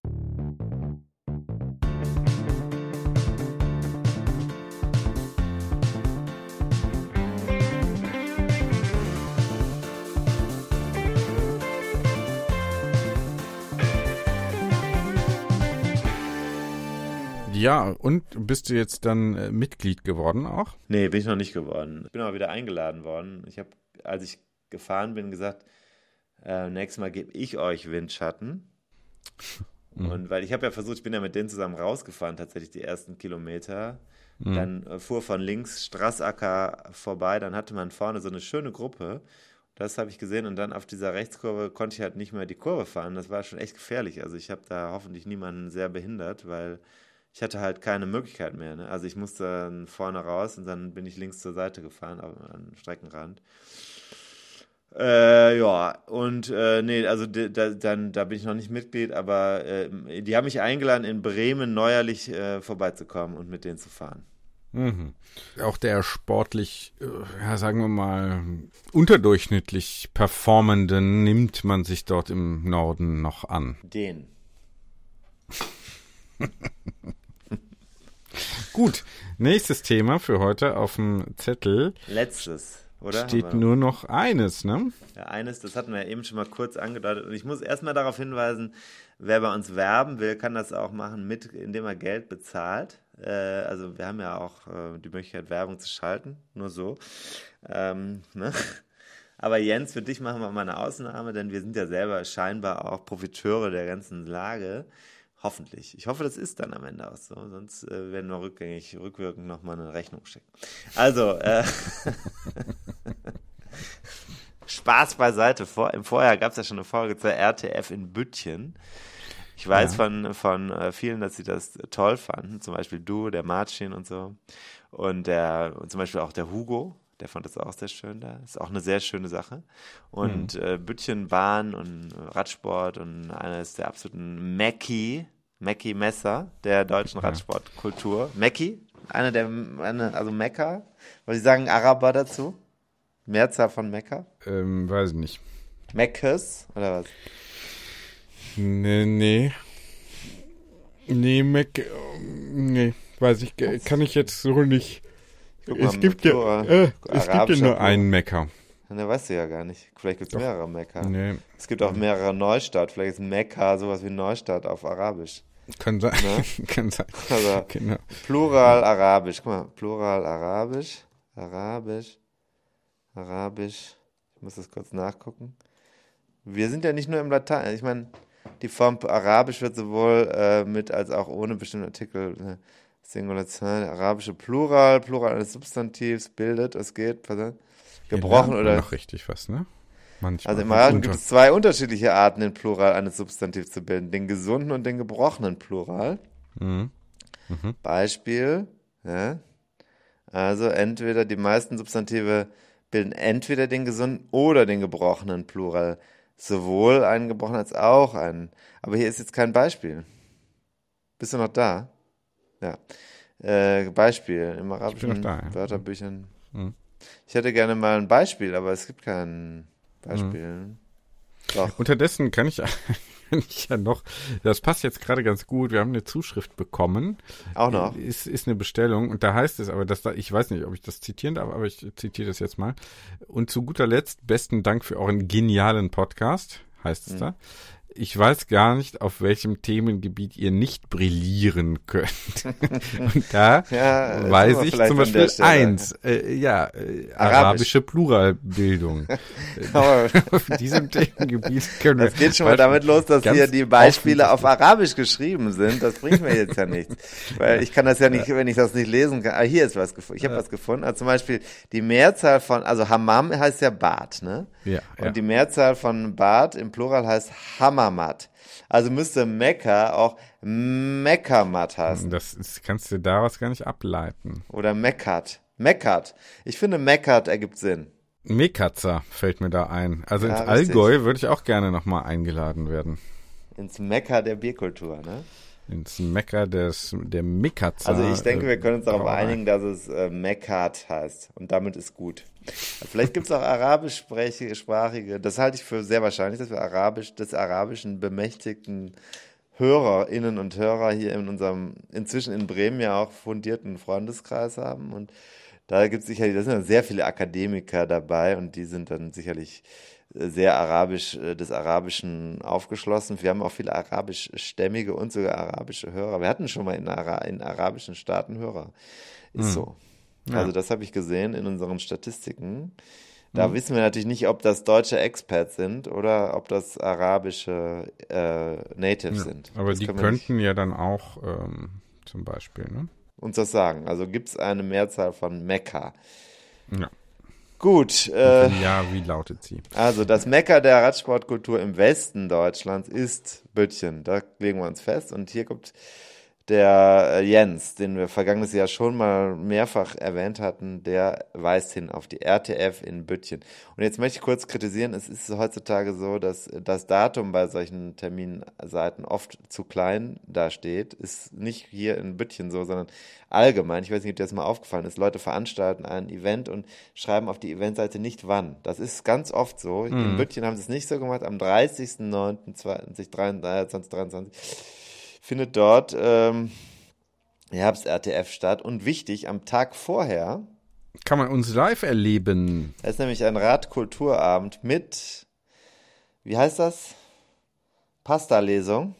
Ja, und bist du jetzt dann äh, Mitglied geworden auch? Nee, bin ich noch nicht geworden. Ich bin aber wieder eingeladen worden. Ich habe, als ich gefahren bin, gesagt, äh, nächstes Mal gebe ich euch Windschatten. Mhm. Und weil ich habe ja versucht, ich bin ja mit denen zusammen rausgefahren, tatsächlich die ersten Kilometer. Mhm. Dann äh, fuhr von links Strassacker vorbei, dann hatte man vorne so eine schöne Gruppe. Das habe ich gesehen und dann auf dieser Rechtskurve konnte ich halt nicht mehr die Kurve fahren. Das war schon echt gefährlich. Also ich habe da hoffentlich niemanden sehr behindert, weil ich hatte halt keine Möglichkeit mehr. Ne? Also ich musste dann vorne raus und dann bin ich links zur Seite gefahren, am Streckenrand. Äh, ja, und äh, nee, also da, dann, da bin ich noch nicht Mitglied, aber äh, die haben mich eingeladen, in Bremen neuerlich äh, vorbeizukommen und mit denen zu fahren. Mhm. Auch der sportlich, ja, sagen wir mal, unterdurchschnittlich Performenden nimmt man sich dort im Norden noch an. Den. Gut, nächstes Thema für heute auf dem Zettel. Letztes, oder? Steht nur noch eines, ne? Ja, eines, das hatten wir ja eben schon mal kurz angedeutet. Und ich muss erstmal darauf hinweisen, wer bei uns werben will, kann das auch machen, mit, indem er Geld bezahlt. Äh, also wir haben ja auch äh, die Möglichkeit, Werbung zu schalten, nur so. Ähm, ne? Aber Jens, für dich machen wir mal eine Ausnahme, denn wir sind ja selber scheinbar auch Profiteure der ganzen Lage. Hoffentlich. Ich hoffe, das ist dann am Ende auch so. Sonst äh, werden wir rückgängig, rückwirkend nochmal eine Rechnung schicken. Also, äh, Spaß beiseite. Vor, Im Vorjahr gab es ja schon eine Folge zur R T F in Büttchen. Ich weiß ja. von, von äh, vielen, dass sie das toll fanden. Zum Beispiel du, der Marcin und so. Und, der, und zum Beispiel auch der Hugo. Der fand das auch sehr schön da. Ist auch eine sehr schöne Sache. Und mhm. äh, Büttchenbahn und Radsport und eines der absoluten Mackie, Mackie Messer der deutschen ja. Radsportkultur. Mackie, eine der, eine, also Mekka. Was Sie sagen, Araber dazu? Mehrzahl von Mekka? Ähm, weiß ich nicht. Meckes oder was? Nee, nee. Nee, Meck, nee, weiß ich, kann ich jetzt so nicht. Guck es mal, gibt ja, äh, es gibt ja nur einen Mekka. Ne, weißt du ja gar nicht. Vielleicht gibt es mehrere Mekka. Nee. Es gibt auch mehrere Neustadt. Vielleicht ist Mekka sowas wie Neustadt auf Arabisch. Kann sein. Ne? Kann sein. Also, genau. Plural Arabisch. Guck mal, Plural Arabisch. Arabisch. Arabisch. Ich muss das kurz nachgucken. Wir sind ja nicht nur im Latein. Ich meine, die Form Arabisch wird sowohl äh, mit als auch ohne bestimmte Artikel. Ne? Singularization, arabische Plural, Plural eines Substantivs bildet, es geht, gebrochen oder... noch richtig was, ne? Manchmal also im Arabischen gibt es zwei unterschiedliche Arten, den Plural eines Substantivs zu bilden, den gesunden und den gebrochenen Plural. Mhm. Mhm. Beispiel, ja, also entweder die meisten Substantive bilden entweder den gesunden oder den gebrochenen Plural, sowohl einen gebrochenen als auch einen. Aber hier ist jetzt kein Beispiel. Bist du noch da? Ja. Äh, Beispiel im arabischen da, ja. Wörterbüchern. Mhm. Ich hätte gerne mal ein Beispiel, aber es gibt kein Beispiel. Mhm. Doch. Unterdessen kann ich, kann ich ja noch, das passt jetzt gerade ganz gut, wir haben eine Zuschrift bekommen. Auch noch? Ist, ist eine Bestellung und da heißt es aber, dass da, ich weiß nicht, ob ich das zitieren darf, aber ich zitiere das jetzt mal. Und zu guter Letzt, besten Dank für euren genialen Podcast, heißt es mhm. da. Ich weiß gar nicht, auf welchem Themengebiet ihr nicht brillieren könnt. Und da ja, weiß ich zum Beispiel eins, äh, ja, äh, arabische Pluralbildung. Auf diesem Themengebiet können wir... Das geht schon mal damit los, dass hier die Beispiele auf Arabisch geschrieben sind. Das bringt mir jetzt ja nichts. Weil ich kann das ja nicht, wenn ich das nicht lesen kann. Ah, hier ist was gefunden. Ich habe ja. was gefunden. Also zum Beispiel die Mehrzahl von, also Hammam heißt ja Bad, ne? Ja. Und ja. die Mehrzahl von Bad im Plural heißt Hammamat. Also müsste Mekka auch Mekkamat heißen. Das ist, kannst du daraus gar nicht ableiten. Oder Mekkat. Mekkat. Ich finde, Mekkat ergibt Sinn. Mekatzer fällt mir da ein. Also ja, ins Allgäu würde ich auch gerne nochmal eingeladen werden. Ins Mekka der Bierkultur, ne? Ins Mekka des, der Mekatzer. Also ich denke, wir können uns darauf äh, einigen, dass es äh, Mekkat heißt. Und damit ist gut. Vielleicht gibt es auch arabischsprachige, das halte ich für sehr wahrscheinlich, dass wir Arabisch, des Arabischen bemächtigten Hörerinnen und Hörer hier in unserem, inzwischen in Bremen ja auch fundierten Freundeskreis haben. Und da gibt es sicherlich, da sind dann sehr viele Akademiker dabei und die sind dann sicherlich sehr arabisch, des Arabischen aufgeschlossen. Wir haben auch viele arabischstämmige und sogar arabische Hörer. Wir hatten schon mal in, Ara- in arabischen Staaten Hörer. Ist hm. so. Also ja. das habe ich gesehen in unseren Statistiken. Da mhm. wissen wir natürlich nicht, ob das deutsche Experts sind oder ob das arabische äh, Natives ja. sind. Aber das die könnten ja dann auch ähm, zum Beispiel, ne? uns das sagen. Also gibt es eine Mehrzahl von Mekka. Ja. Gut. Äh, ja, wie lautet sie? Also das Mekka der Radsportkultur im Westen Deutschlands ist Büttchen. Da legen wir uns fest. Und hier kommt der Jens, den wir vergangenes Jahr schon mal mehrfach erwähnt hatten, der weist hin auf die R T F in Büttchen. Und jetzt möchte ich kurz kritisieren, es ist heutzutage so, dass das Datum bei solchen Terminseiten oft zu klein dasteht. Ist nicht hier in Büttchen so, sondern allgemein. Ich weiß nicht, ob dir das mal aufgefallen ist. Leute veranstalten ein Event und schreiben auf die Eventseite nicht wann. Das ist ganz oft so. Mhm. In Büttchen haben sie es nicht so gemacht. Am dreißigsten neunten zweitausenddreiundzwanzig findet dort ähm, Herbst-R T F statt. Und wichtig, am Tag vorher kann man uns live erleben. Es ist nämlich ein Radkulturabend mit, wie heißt das? Pasta-Lesung.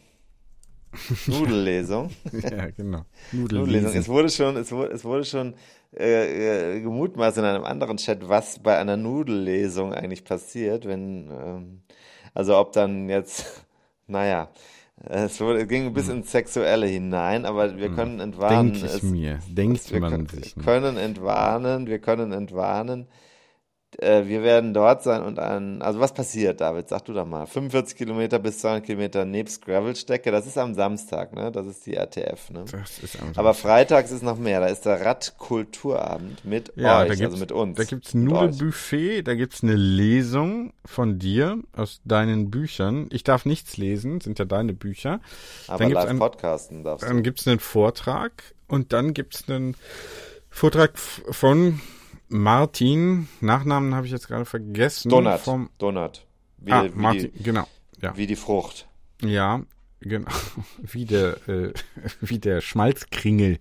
Nudellesung. Ja, genau. Nudellesung. Es wurde schon, es wurde, es wurde schon äh, äh, gemutmaßt in einem anderen Chat, was bei einer Nudellesung eigentlich passiert, wenn, ähm, also ob dann jetzt, naja, es, wurde, es ging bis ins Sexuelle hinein, aber wir können entwarnen. Denke ich es, mir. Denkt wir man können, sich. Wir können entwarnen, wir können entwarnen. Äh, wir werden dort sein und ein, also was passiert, David? Sag du doch mal. fünfundvierzig Kilometer bis zweihundert Kilometer nebst Gravelstrecke, das ist am Samstag, ne? Das ist die R T F, ne? Das ist am Aber freitags ist noch mehr, da ist der Radkulturabend mit ja, euch, da also mit uns. Da gibt's ein Nudelbuffet, da gibt's eine Lesung von dir aus deinen Büchern. Ich darf nichts lesen, sind ja deine Bücher. Aber dann gibt's live einen, podcasten darfst du. Dann gibt's einen Vortrag und dann gibt's einen Vortrag von Martin, Nachnamen habe ich jetzt gerade vergessen. Donat. Vom Donat. Wie, ah, wie Martin, die, genau. Ja. Wie die Frucht. Ja, genau. Wie der, äh, wie der Schmalzkringel.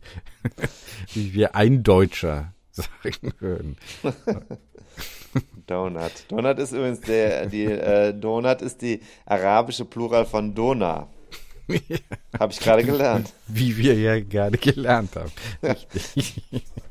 Wie wir Eindeutscher sagen würden. Donut. Donut ist übrigens der, die, äh, Donut ist die arabische Plural von Dona. Ja. Habe ich gerade gelernt. Wie wir ja gerade gelernt haben. Richtig.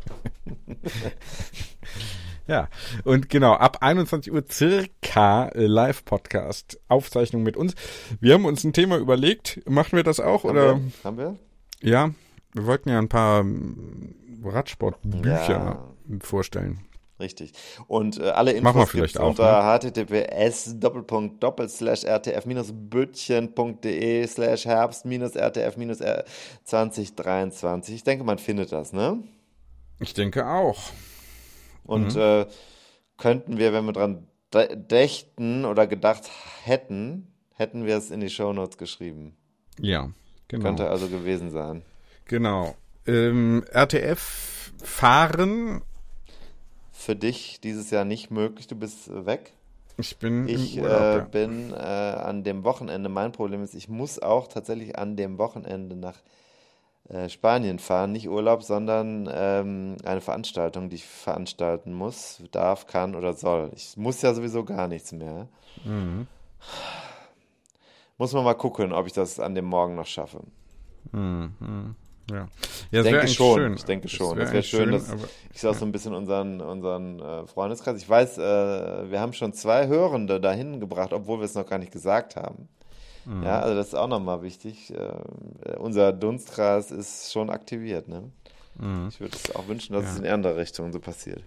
Ja, und genau, ab einundzwanzig Uhr circa äh, Live-Podcast, Aufzeichnung mit uns. Wir haben uns ein Thema überlegt. Machen wir das auch? Haben oder? Wir? Haben wir? Ja, wir wollten ja ein paar Radsportbücher ja. vorstellen. Richtig. Und äh, alle Infos gibt's auch, unter ne? h t t p s doppelpunkt doppelt slash r t f minus büttchen punkt d e slash herbst minus r t f minus zwanzig dreiundzwanzig. Ich denke, man findet das, ne? Ich denke auch. Und mhm. äh, könnten wir, wenn wir dran dächten oder gedacht hätten, hätten wir es in die Shownotes geschrieben. Ja, genau. Könnte also gewesen sein. Genau. Ähm, R T F fahren. Für dich dieses Jahr nicht möglich, du bist weg. Ich bin Ich im Urlaub, äh, ja. bin äh, an dem Wochenende, mein Problem ist, ich muss auch tatsächlich an dem Wochenende nach äh, Spanien fahren. Nicht Urlaub, sondern ähm, eine Veranstaltung, die ich veranstalten muss, darf, kann oder soll. Ich muss ja sowieso gar nichts mehr. Mhm. muss man mal gucken, ob ich das an dem Morgen noch schaffe. Hm, hm. Ja. Ja, ich denke schon, schön. ich denke schon. Das Das wäre wäre schön, schön, dass aber, ich so auch so ein bisschen unseren, unseren äh, Freundeskreis. Ich weiß, äh, wir haben schon zwei Hörende dahin gebracht, obwohl wir es noch gar nicht gesagt haben. Mhm. Ja, also das ist auch nochmal wichtig. Äh, unser Dunstkreis ist schon aktiviert. Ne? Mhm. Ich würde es auch wünschen, dass ja. es in andere Richtungen so passiert.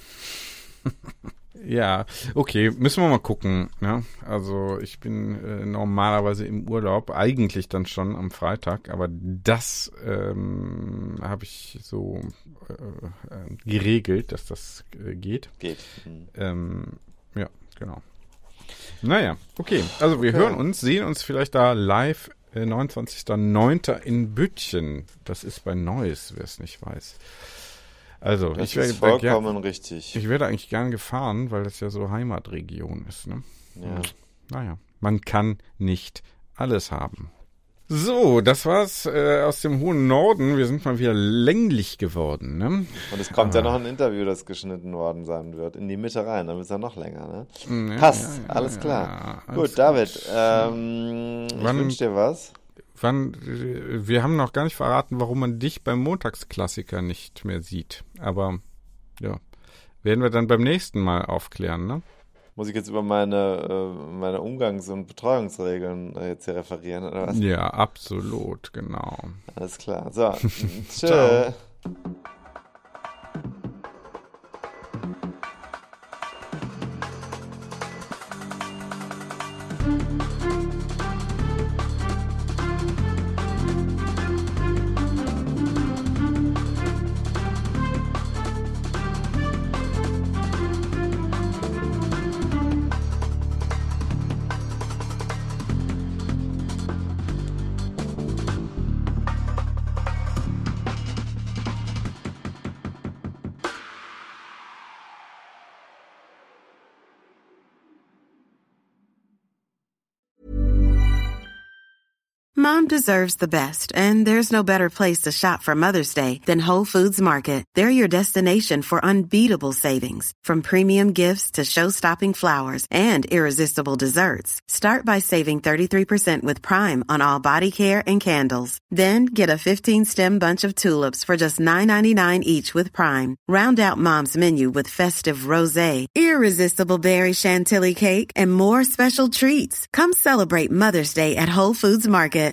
Ja, okay, müssen wir mal gucken. Ja? Also ich bin äh, normalerweise im Urlaub, eigentlich dann schon am Freitag, aber das ähm, habe ich so äh, äh, geregelt, dass das äh, geht. Geht. Mhm. Ähm, ja, genau. Naja, okay. Also wir okay. hören uns, sehen uns vielleicht da live äh, neunundzwanzigsten neunten in Büttchen. Das ist bei Neuss, wer es nicht weiß. Also, das ich werde ist vollkommen gern, richtig. Ich werde eigentlich gern gefahren, weil das ja so Heimatregion ist. Ne? Ja. Und, naja, man kann nicht alles haben. So, das war's äh, aus dem hohen Norden. Wir sind mal wieder länglich geworden. Ne? Und es kommt Aber, ja noch ein Interview, das geschnitten worden sein wird, in die Mitte rein. Dann wird es ja noch länger. Ne? Ja, Passt, ja, ja, alles klar. Ja, Gut, alles David, gut. ähm, ich wünsche dir was. Wann, wir haben noch gar nicht verraten, warum man dich beim Montagsklassiker nicht mehr sieht. Aber ja, werden wir dann beim nächsten Mal aufklären, ne? Muss ich jetzt über meine, meine Umgangs- und Betreuungsregeln jetzt hier referieren, oder was? Ja, absolut, genau. Alles klar. So, tschö. Mom deserves the best, and there's no better place to shop for Mother's Day than Whole Foods Market. They're your destination for unbeatable savings, from premium gifts to show-stopping flowers and irresistible desserts. Start by saving thirty-three percent with Prime on all body care and candles. Then get a fifteen-stem bunch of tulips for just nine ninety-nine each with Prime. Round out Mom's menu with festive rosé, irresistible berry chantilly cake, and more special treats. Come celebrate Mother's Day at Whole Foods Market.